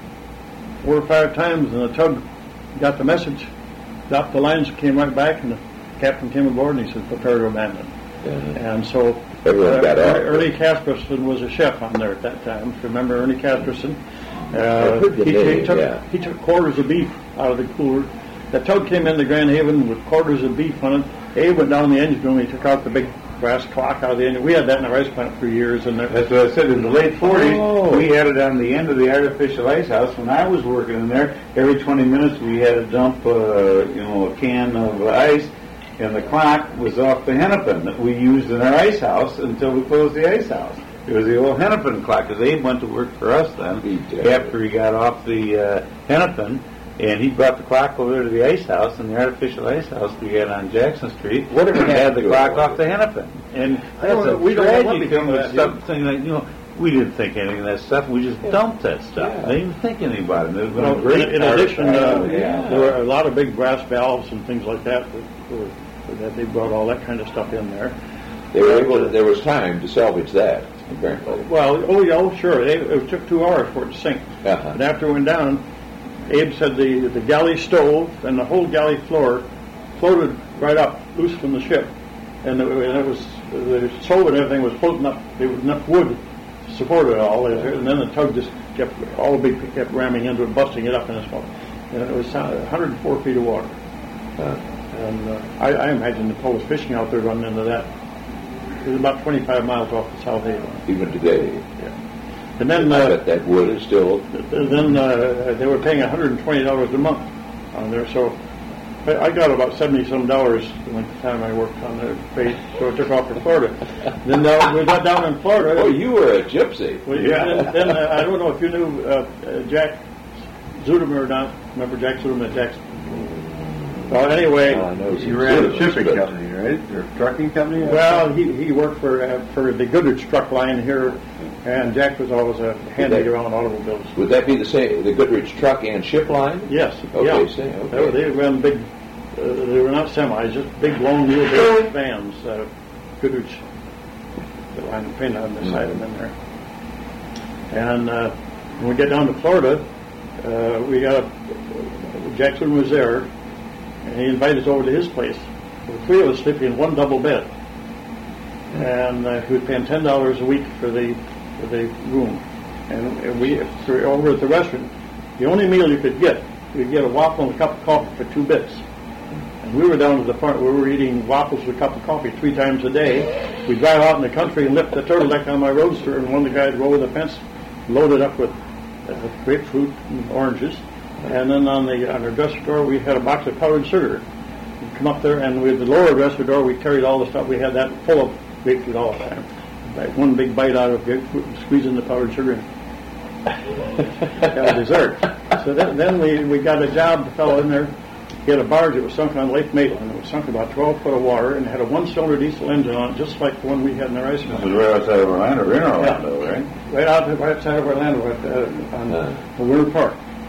4 or 5 times, and the tug got the message, dropped the lines, came right back, and the captain came aboard, and he said, prepare to abandon. And so Everyone got off. Ernie Casperson was a chef on there at that time. If you remember Ernie Casperson, heard the name, he took quarters of beef out of the cooler. The tug came into Grand Haven with quarters of beef on it. Abe went down the engine room, he took out the big brass clock out of the engine. We had that in our ice plant for years. And that's what I said. In the late 40s, we had it on the end of the artificial ice house. When I was working in there, every 20 minutes we had to dump a can of ice, and the clock was off the Hennepin that we used in our ice house until we closed the ice house. It was the old Hennepin clock, because Abe went to work for us then after he got off the Hennepin, and he brought the clock over to the ice house, and the artificial ice house we had on Jackson Street. Whatever had the clock off the Hennepin. And that's a tragic thing with something like, we didn't think anything of that stuff. We just dumped that stuff. Yeah. They didn't even think anything about it. It was a great in addition, there were a lot of big brass valves and things like that that they brought all that kind of stuff in there. They were able to, there was time to salvage that, apparently. Well, sure. It took 2 hours for it to sink. And after it went down, Abe said the galley stove and the whole galley floor floated right up, loose from the ship. And it was, the stove and everything was floating up. There was enough wood to support it all. And then the tug just kept ramming into it, busting it up in the smoke. And it was 104 feet of water. And I imagine the Polish fishing out there running into that. It was about 25 miles off the South Haven. Even today. Yeah. And then that wood is still... Then they were paying $120 a month on there. So I got about $70-some the time I worked on the freight. So I took off for Florida. Then we got down in Florida. Oh, you were a gypsy. Well, then I don't know if you knew Jack Zuderman or not. Remember Jack Zuderman at Jackson? Well, anyway, you ran a shipping company, right? Or trucking company? Well, he worked for the Goodrich truck line here, and Jack was always a handy around automobiles. Would that be the same, the Goodrich truck and ship line? Yes. Okay, yeah. Okay. They ran big. They were not semis, just big long wheelbase vans. Goodrich, the line painted on the side of them in there. And when we get down to Florida, we got Jackson was there. And he invited us over to his place. The 3 of us sleeping in one double bed. And he was paying $10 a week for the room. And we over at the restaurant, the only meal you could get a waffle and a cup of coffee for 2 bits. And we were down to the point where we were eating waffles with a cup of coffee 3 times a day. We'd drive out in the country and lift the turtleneck on my roadster, and one of the guys go over the fence, loaded up with grapefruit and oranges. And then on our dresser door, we had a box of powdered sugar. We'd come up there, and with the lower dresser door, we carried all the stuff. We had that full of grapefruit all the time. Like one big bite out of grapefruit and squeezing the powdered sugar in. That was dessert. So then we got a job, the fellow in there. He had a barge that was sunk on Lake Maitland. It was sunk about 12 foot of water and had a 1-cylinder diesel engine on it, just like the one we had in our ice plant. This was right outside of Orlando, in Orlando, right? Right outside of Orlando on the Winter Park.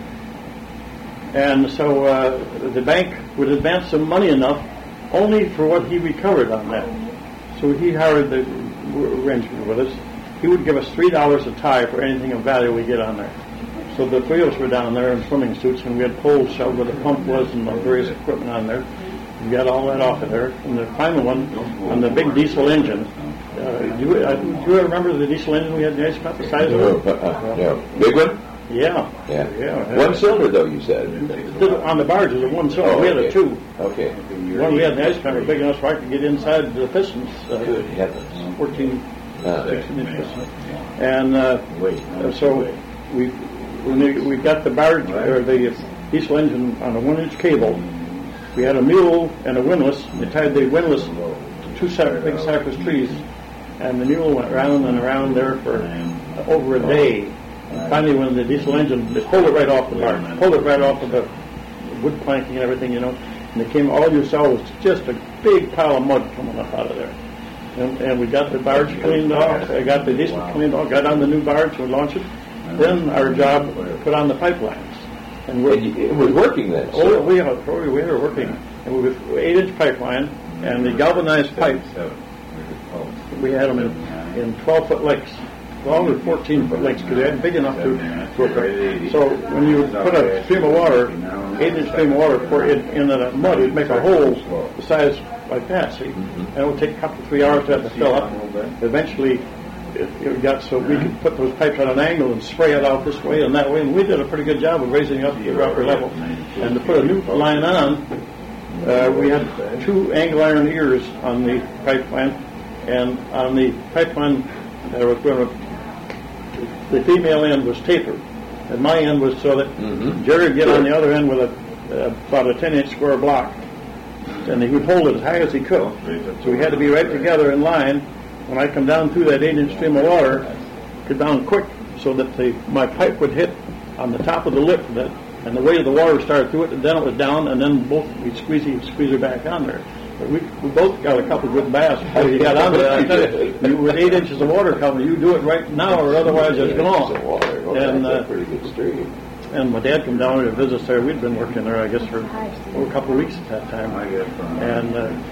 And so the bank would advance some money enough only for what he recovered on that. So he hired the arrangement with us. He would give us $3 a tie for anything of value we get on there. So the 3 of us were down there in swimming suits, and we had poles shoved where the pump was and the various equipment on there. We got all that off of there. And the final one on the big diesel engine. Do you remember the diesel engine we had in the ice plant, the size of it? Yeah. Big one? Yeah. 1 cylinder, though, you said. On the barge, it was a 1 cylinder. We had a 2. Okay. The one we had in the ice plant was big enough so I could get inside the pistons. Good heavens. 16 inches. And so we got the barge, or the diesel engine on a 1-inch cable. We had a mule and a windlass. They tied the windlass to 2 big cypress trees, and the mule went round and around there for over a day. And finally, when the diesel engine, they pulled it right off the barge, pulled it right off of the wood planking and everything, and they came, all you saw was just a big pile of mud coming up out of there. And we got the barge cleaned off, I got the diesel cleaned off, got on the new barge, we launched it. Then our job, put on the pipelines. And it was working then. Oh, we were working. And we with 8-inch pipeline and the galvanized pipes. We had them in 12-foot lengths, 12 or 14-foot lengths, because they had big enough to work. So when you put a stream of water, 8-inch stream of water, pour it in the mud, it'd make a hole the size like that. See, and it would take a couple 3 hours to have to fill up. Eventually, it got so we could put those pipes at an angle and spray it out this way and that way, and we did a pretty good job of raising up the upper level. And to put a new line on, we had 2 angle iron ears on the pipeline, and on the pipeline the female end was tapered, and my end was so that Jerry would get on the other end with about a 10-inch square block, and he would hold it as high as he could. So we had to be right together in line. When I come down through that 8-inch stream of water, get down quick so that my pipe would hit on the top of the lip, and the weight of the water started through it, and then it was down, and then both we'd squeeze her back on there. But we both got a couple good baths before you got on there. I tell you, with 8 inches of water coming, you do it right now, or otherwise it's gone. And that's a pretty good stream. And my dad came down to visit us there. We'd been working there, I guess, for a couple of weeks at that time. And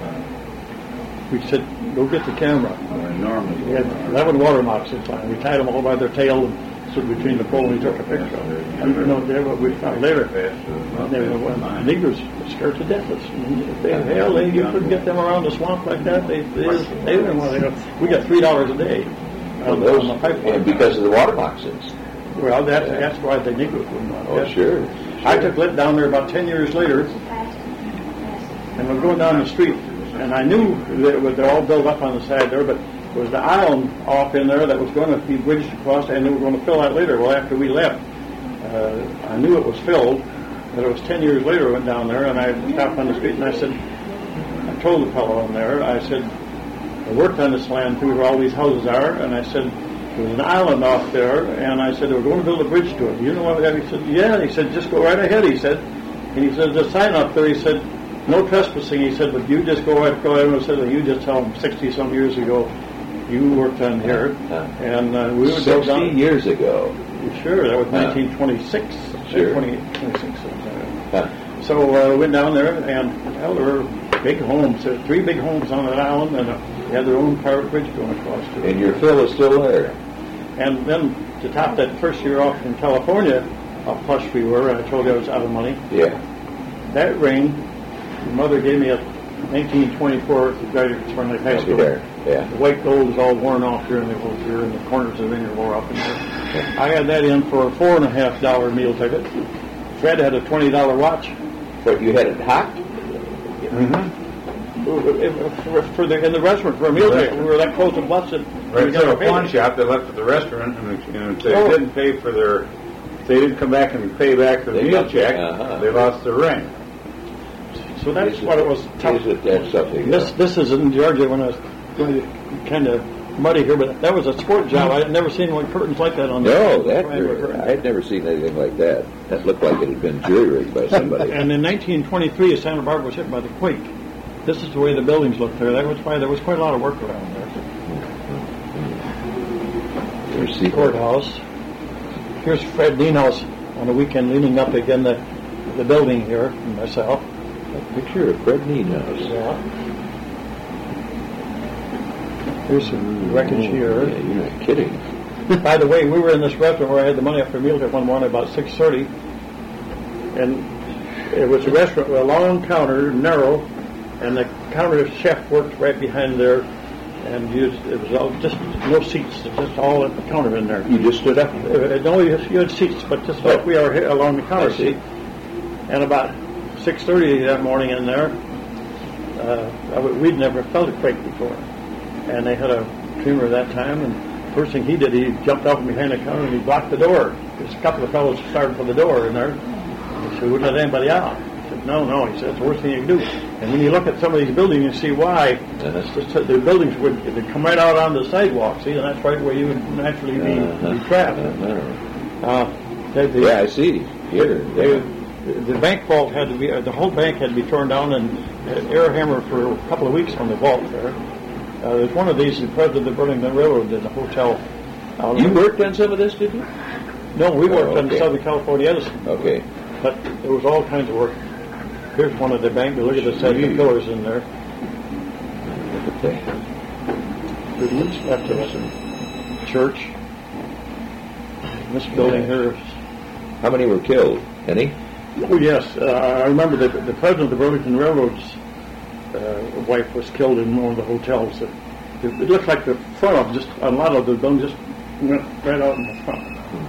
we said, go get the camera. We had 11 water moccasins on. We tied them all by their tail and stood between the pole and we took a picture of it. And you know, what we found later, the niggers were scared to death. You couldn't get them around the swamp like that. They didn't want to go. We got $3 a day on the pipeline. And because of the water moccasins. Well, that's why the niggers wouldn't want to. Oh, sure. I took Lit down there about 10 years later, and I'm going down the street, and I knew that they're all built up on the side there, but there was the island off in there that was going to be bridged across, and they were going to fill that later. Well, after we left, I knew it was filled, but it was 10 years later I went down there, and I stopped on the street, and I told the fellow in there, I said, I worked on this land through where all these houses are, and I said, there was an island off there, and I said, we're going to build a bridge to it. You know what? He said, yeah. He said, just go right ahead, he said. And he said, the sign up there, he said, no trespassing, he said, but you just go ahead, and said, you just tell them 60-some years ago you worked on here. And we would go down. 60 years ago. Sure, that was 1926. Sure. 26. So we went down there, and there were big homes. There were 3 big homes on that island, and they had their own private bridge going across to it. And your fill is still there. And then to top that first year off in California, how plush we were, I told you I was out of money. Yeah. That ring, your mother gave me a 1924 to graduate from Spring Lake High School. Yeah. The white gold is all worn off here, and the corners of it are wore up in there. I had that in for a $4.50 meal ticket. Fred had a $20 watch. But you had it hocked? Mm-hmm. In the restaurant for a meal ticket. We were that close to busted. Right there, a pawn shop. They left at the restaurant, and if they didn't pay for their, if they didn't come back and pay back their meal check, they lost their ring. So that's what it was tough. That's something. This is in Georgia when I was going to kind of muddy here, but that was a sport job. I had never seen one curtains like that on No, I had never seen anything like that. That looked like it had been jury-rigged by somebody. And in 1923, Santa Barbara was hit by the quake. This is the way the buildings looked there. That was why there was quite a lot of work around there. Here's the courthouse. Here's Fred Dienhouse on the weekend leaning up against the building here, and myself. A picture of Fred Dienhouse. Yeah. Here's some wreckage here. Yeah, you're not kidding. By the way, we were in this restaurant where I had the money after meal at one morning about 6:30, and it was a restaurant with a long counter, narrow, and the counter chef worked right behind there, and it was all just no seats, just all at the counter in there. You just stood up? No, you had seats, but just like we are here along the counter seat. And about 6:30 that morning in there, we'd never felt a quake before. And they had a trimmer that time, and first thing he did, he jumped out from behind the counter and he blocked the door. There's a couple of fellows started for the door in there. And he said, wouldn't let anybody out. He said, no. He said, it's the worst thing you can do. And when you look at some of these buildings, you see why. The buildings would come right out on the sidewalk, see, and that's right where you would naturally be trapped. Yeah, I see. Here. The bank vault had to be, the whole bank had to be torn down and air hammer for a couple of weeks on the vault there. There's one of these, the president of the Burlington Railroad did a hotel. You worked on some of this, did you? No, we worked on the Southern California Edison. Okay. But there was all kinds of work. Here's one of the bank. Look at the set of pillars in there. Look at that. What's left of us? Church. This building here. How many were killed? Any? Oh, yes. I remember the president of the Burlington Railroad's wife was killed in one of the hotels. It looked like the front of just a lot of the building just went right out in the front.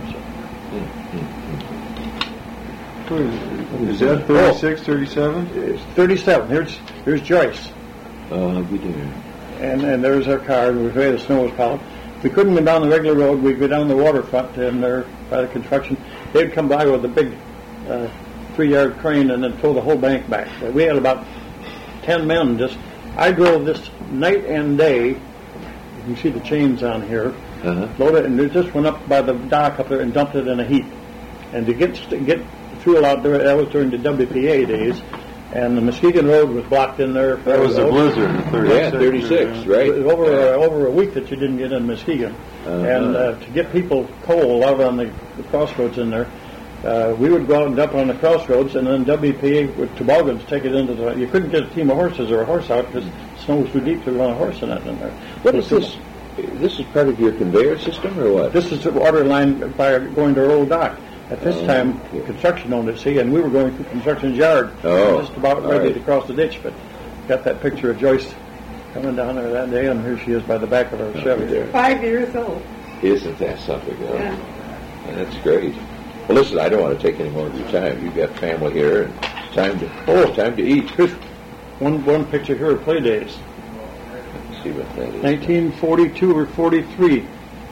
Is that 36, 37? It's 37. Here's Joyce. Oh, we do. And there's our car. The way the snow was piled. We couldn't go down the regular road. We'd go down the waterfront, and there by the construction, they'd come by with a big 3-yard crane and then throw the whole bank back. We had about 10 men. I drove this night and day. You can see the chains on here. Loaded, and it just went up by the dock up there and dumped it in a heap. And to get fuel out there, that was during the WPA days. And the Muskegon Road was blocked in there. That was the blizzard in 36. Yeah, 36, right. It was over a week that you didn't get in Muskegon. And to get people coal out on the crossroads in there, we would go out and dump on the crossroads, and then WPA with toboggans take it into the... You couldn't get a team of horses or a horse out because the snow was too deep to run a horse in there. What is this? This is part of your conveyor system, or what? This is the water line by going to our old dock. At this time, construction owned it, see, and we were going through construction's yard. Just about ready to cross the ditch, but got that picture of Joyce coming down there that day, and here she is by the back of her Chevy there. 5 years old. Isn't that something, though? Yeah. That's great. Well, listen, I don't want to take any more of your time. You've got family here, and time to eat. Here's one picture here of play days. Let's see what that is. 1942 or 43.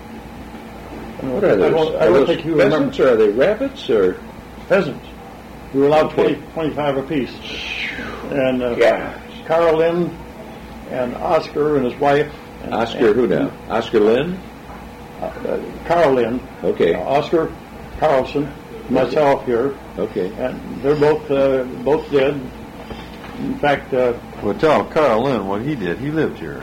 What are those? I don't think you pheasants, or are they rabbits, or pheasants? We were allowed 25 apiece. And Carl Lynn and Oscar and his wife. Oscar who now? Oscar Lynn? Carl Lynn. Okay. Oscar Carlson, myself here. Okay. And they're both dead. In fact... well, tell Carl Lynn what he did. He lived here.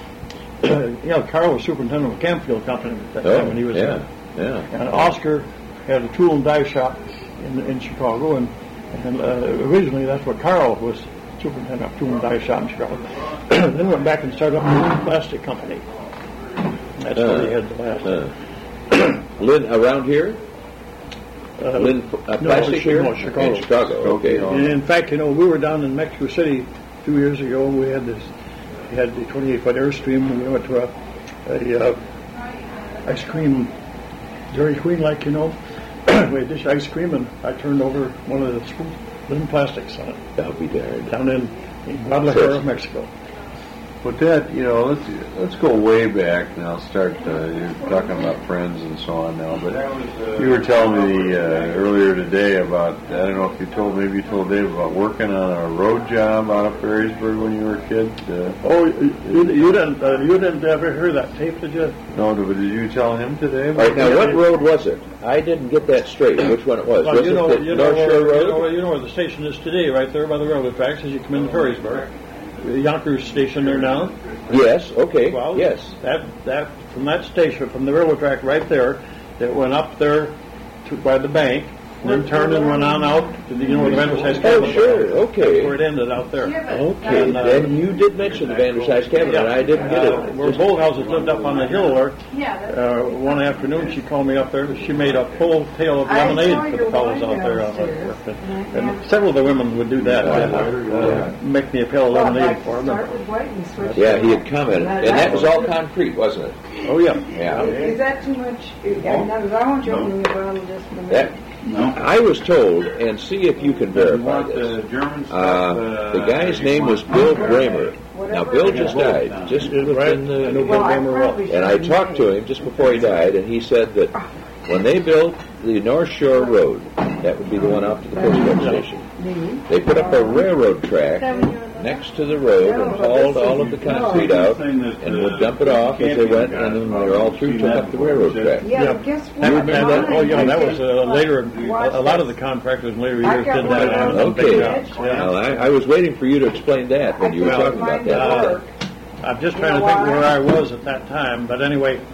Carl was superintendent of the Campfield Company at that time when he was there. Yeah. And Oscar had a tool and die shop in Chicago, and originally that's what Carl was, superintendent of tool and die shop in Chicago. Then went back and started up a Lynn Plastic Company. That's where he had the last. Lynn around here? Lynn Plastic here? No, Chicago. In Chicago. Okay. And in fact, we were down in Mexico City 2 years ago. We had the 28-foot Airstream, and we went to a ice cream Dairy Queen, we had dish ice cream, and I turned over one of the Lynn Plastics on it. That'll be there. Down in Guadalajara, Mexico. But that, let's go way back now. Start you're talking about friends and so on now. But you were telling me earlier today about, I don't know if you told Dave about working on a road job out of Perrysburg when you were a kid. You didn't ever hear that tape, did you? No, but did you tell him today? All right, now what road was it? I didn't get that straight. Which one it was? Well, was it the North Shore Road? You know where the station is today, right there by the railroad tracks as you come into Perrysburg. The Yonkers station there now. Yes. Okay. Well, yes. That from that station, from the railroad track right there, that went up there by the bank, and then turned and went on out to the Vandersheist Cabin. Oh, sure. Okay. That's where it ended out there. Okay. And then you did mention the Vandersheist Cabin, and I didn't get it. Where both houses lived up on the hill there. One afternoon, she called me up there. She made a full pail of lemonade for the fellows out there. And several of the women would do that. Make me a pail of lemonade for them. Yeah, he had commented, and that was all concrete, wasn't it? Oh yeah. Is that too much? I want you to open your bottle just for a minute. I was told, and see if you can verify this. The guy's name was Bill Bramer. Now, Bill just died, just within and I talked to him just before he died, and he said that when they built the North Shore Road, that would be the one out to the postcard station, they put up a railroad track next to the road and hauled all of the concrete out and would dump it off as they went, and then when they were all through, took up the railroad track. Yeah, guess what? That was later. A lot of the contractors in later years did that. Okay. Well, I was waiting for you to explain that when you were talking about that. I'm just trying to think where I was at that time, but anyway,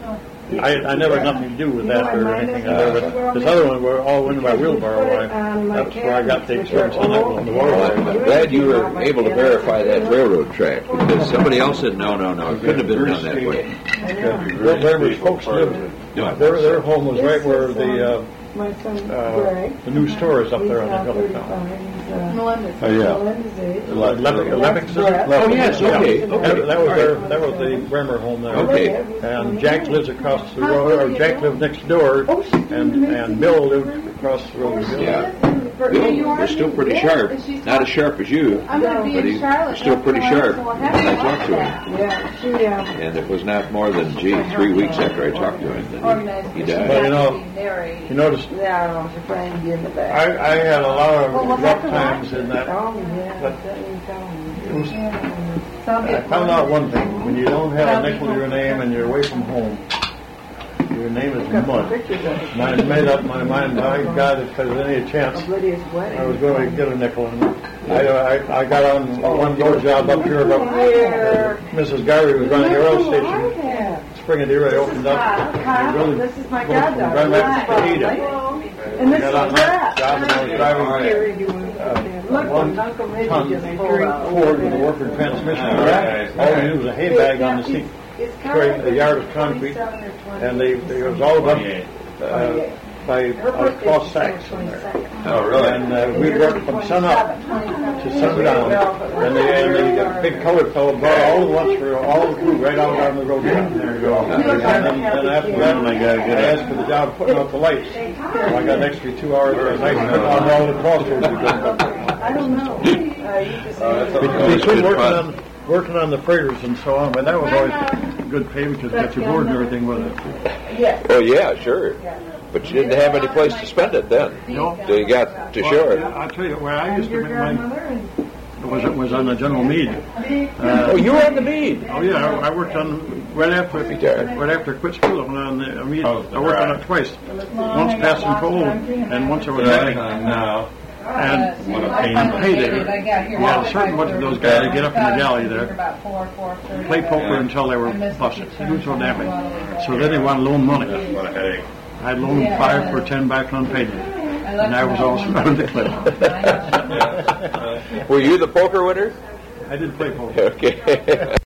I never had nothing to do with that or anything. But this other one, we're all went by wheelbarrow. That's where I got the experience on that one. The Well, I'm glad you were able to verify that railroad track, because somebody else said, no, it couldn't have been done that way. Bill Bramer's folks lived. Their home was right where the My son Greg. the new store is up there on the hill. Melinda's. Oh, yeah. Melinda's age. Levick's? Oh, yes, okay. That was the Bremer home there. Okay. And Jack lives across the road, or Jack lived next door, and Bill lived across the road. Yeah. Bill was still pretty sharp. Not as sharp as you, I'm going to be but in he's Charlotte. still pretty sharp So when I talked to him. Yeah, she, And it was not more than, 3 weeks after I talked to him that he But died. you notice, yeah, I was afraid to get in the back. I had a lot of rough times in that. Oh, yeah. But it was, Some I found out one thing: when you don't have a nickel to your name and you're away from home, your name is mud. I made up my mind, by God, if there's any chance, Lydia's wedding. I was going to get a nickel. And I got on one more job up here about Mrs. Gary was running the oil station. Spring of the year, I opened up. This is my goddaughter. Right back to Ada. And this I is got on that job and I was driving Look, one Uncle Midget ton just pulled out. Ford with a working transmission. All we knew was a hay bag on the seat, carrying a yard of concrete, and it was all done by cross sacks in there. Oh, really? And we worked from sun up to sundown, and the big colored fellow brought all the lunch for all the crew right out on the road. There you go. And then after that, I asked for the job of putting out the lights. So I got an extra 2 hours a night to put on all the crossroads. I don't know. Between working on the freighters and so on, but that was always good pay because you got your board and everything with it. Yes. Oh, yeah, sure. But you didn't have any place to spend it then. No. Till you got to shore. I'll tell you, where I used to make mine was on the General Meade. Oh, you were on the Meade. Oh yeah, I worked on right after I quit school. I went on the Meade. I worked on it twice. Once passing coal, and once I was running. No. And on payday, we had a certain bunch of those guys that get up in the galley there, play poker until they were busted. They do so damage. So then they want to loan money. What a headache. I loaned 5 for 10 back on payday, and I was also out of the clip. Were you the poker winner? I did play poker. Okay.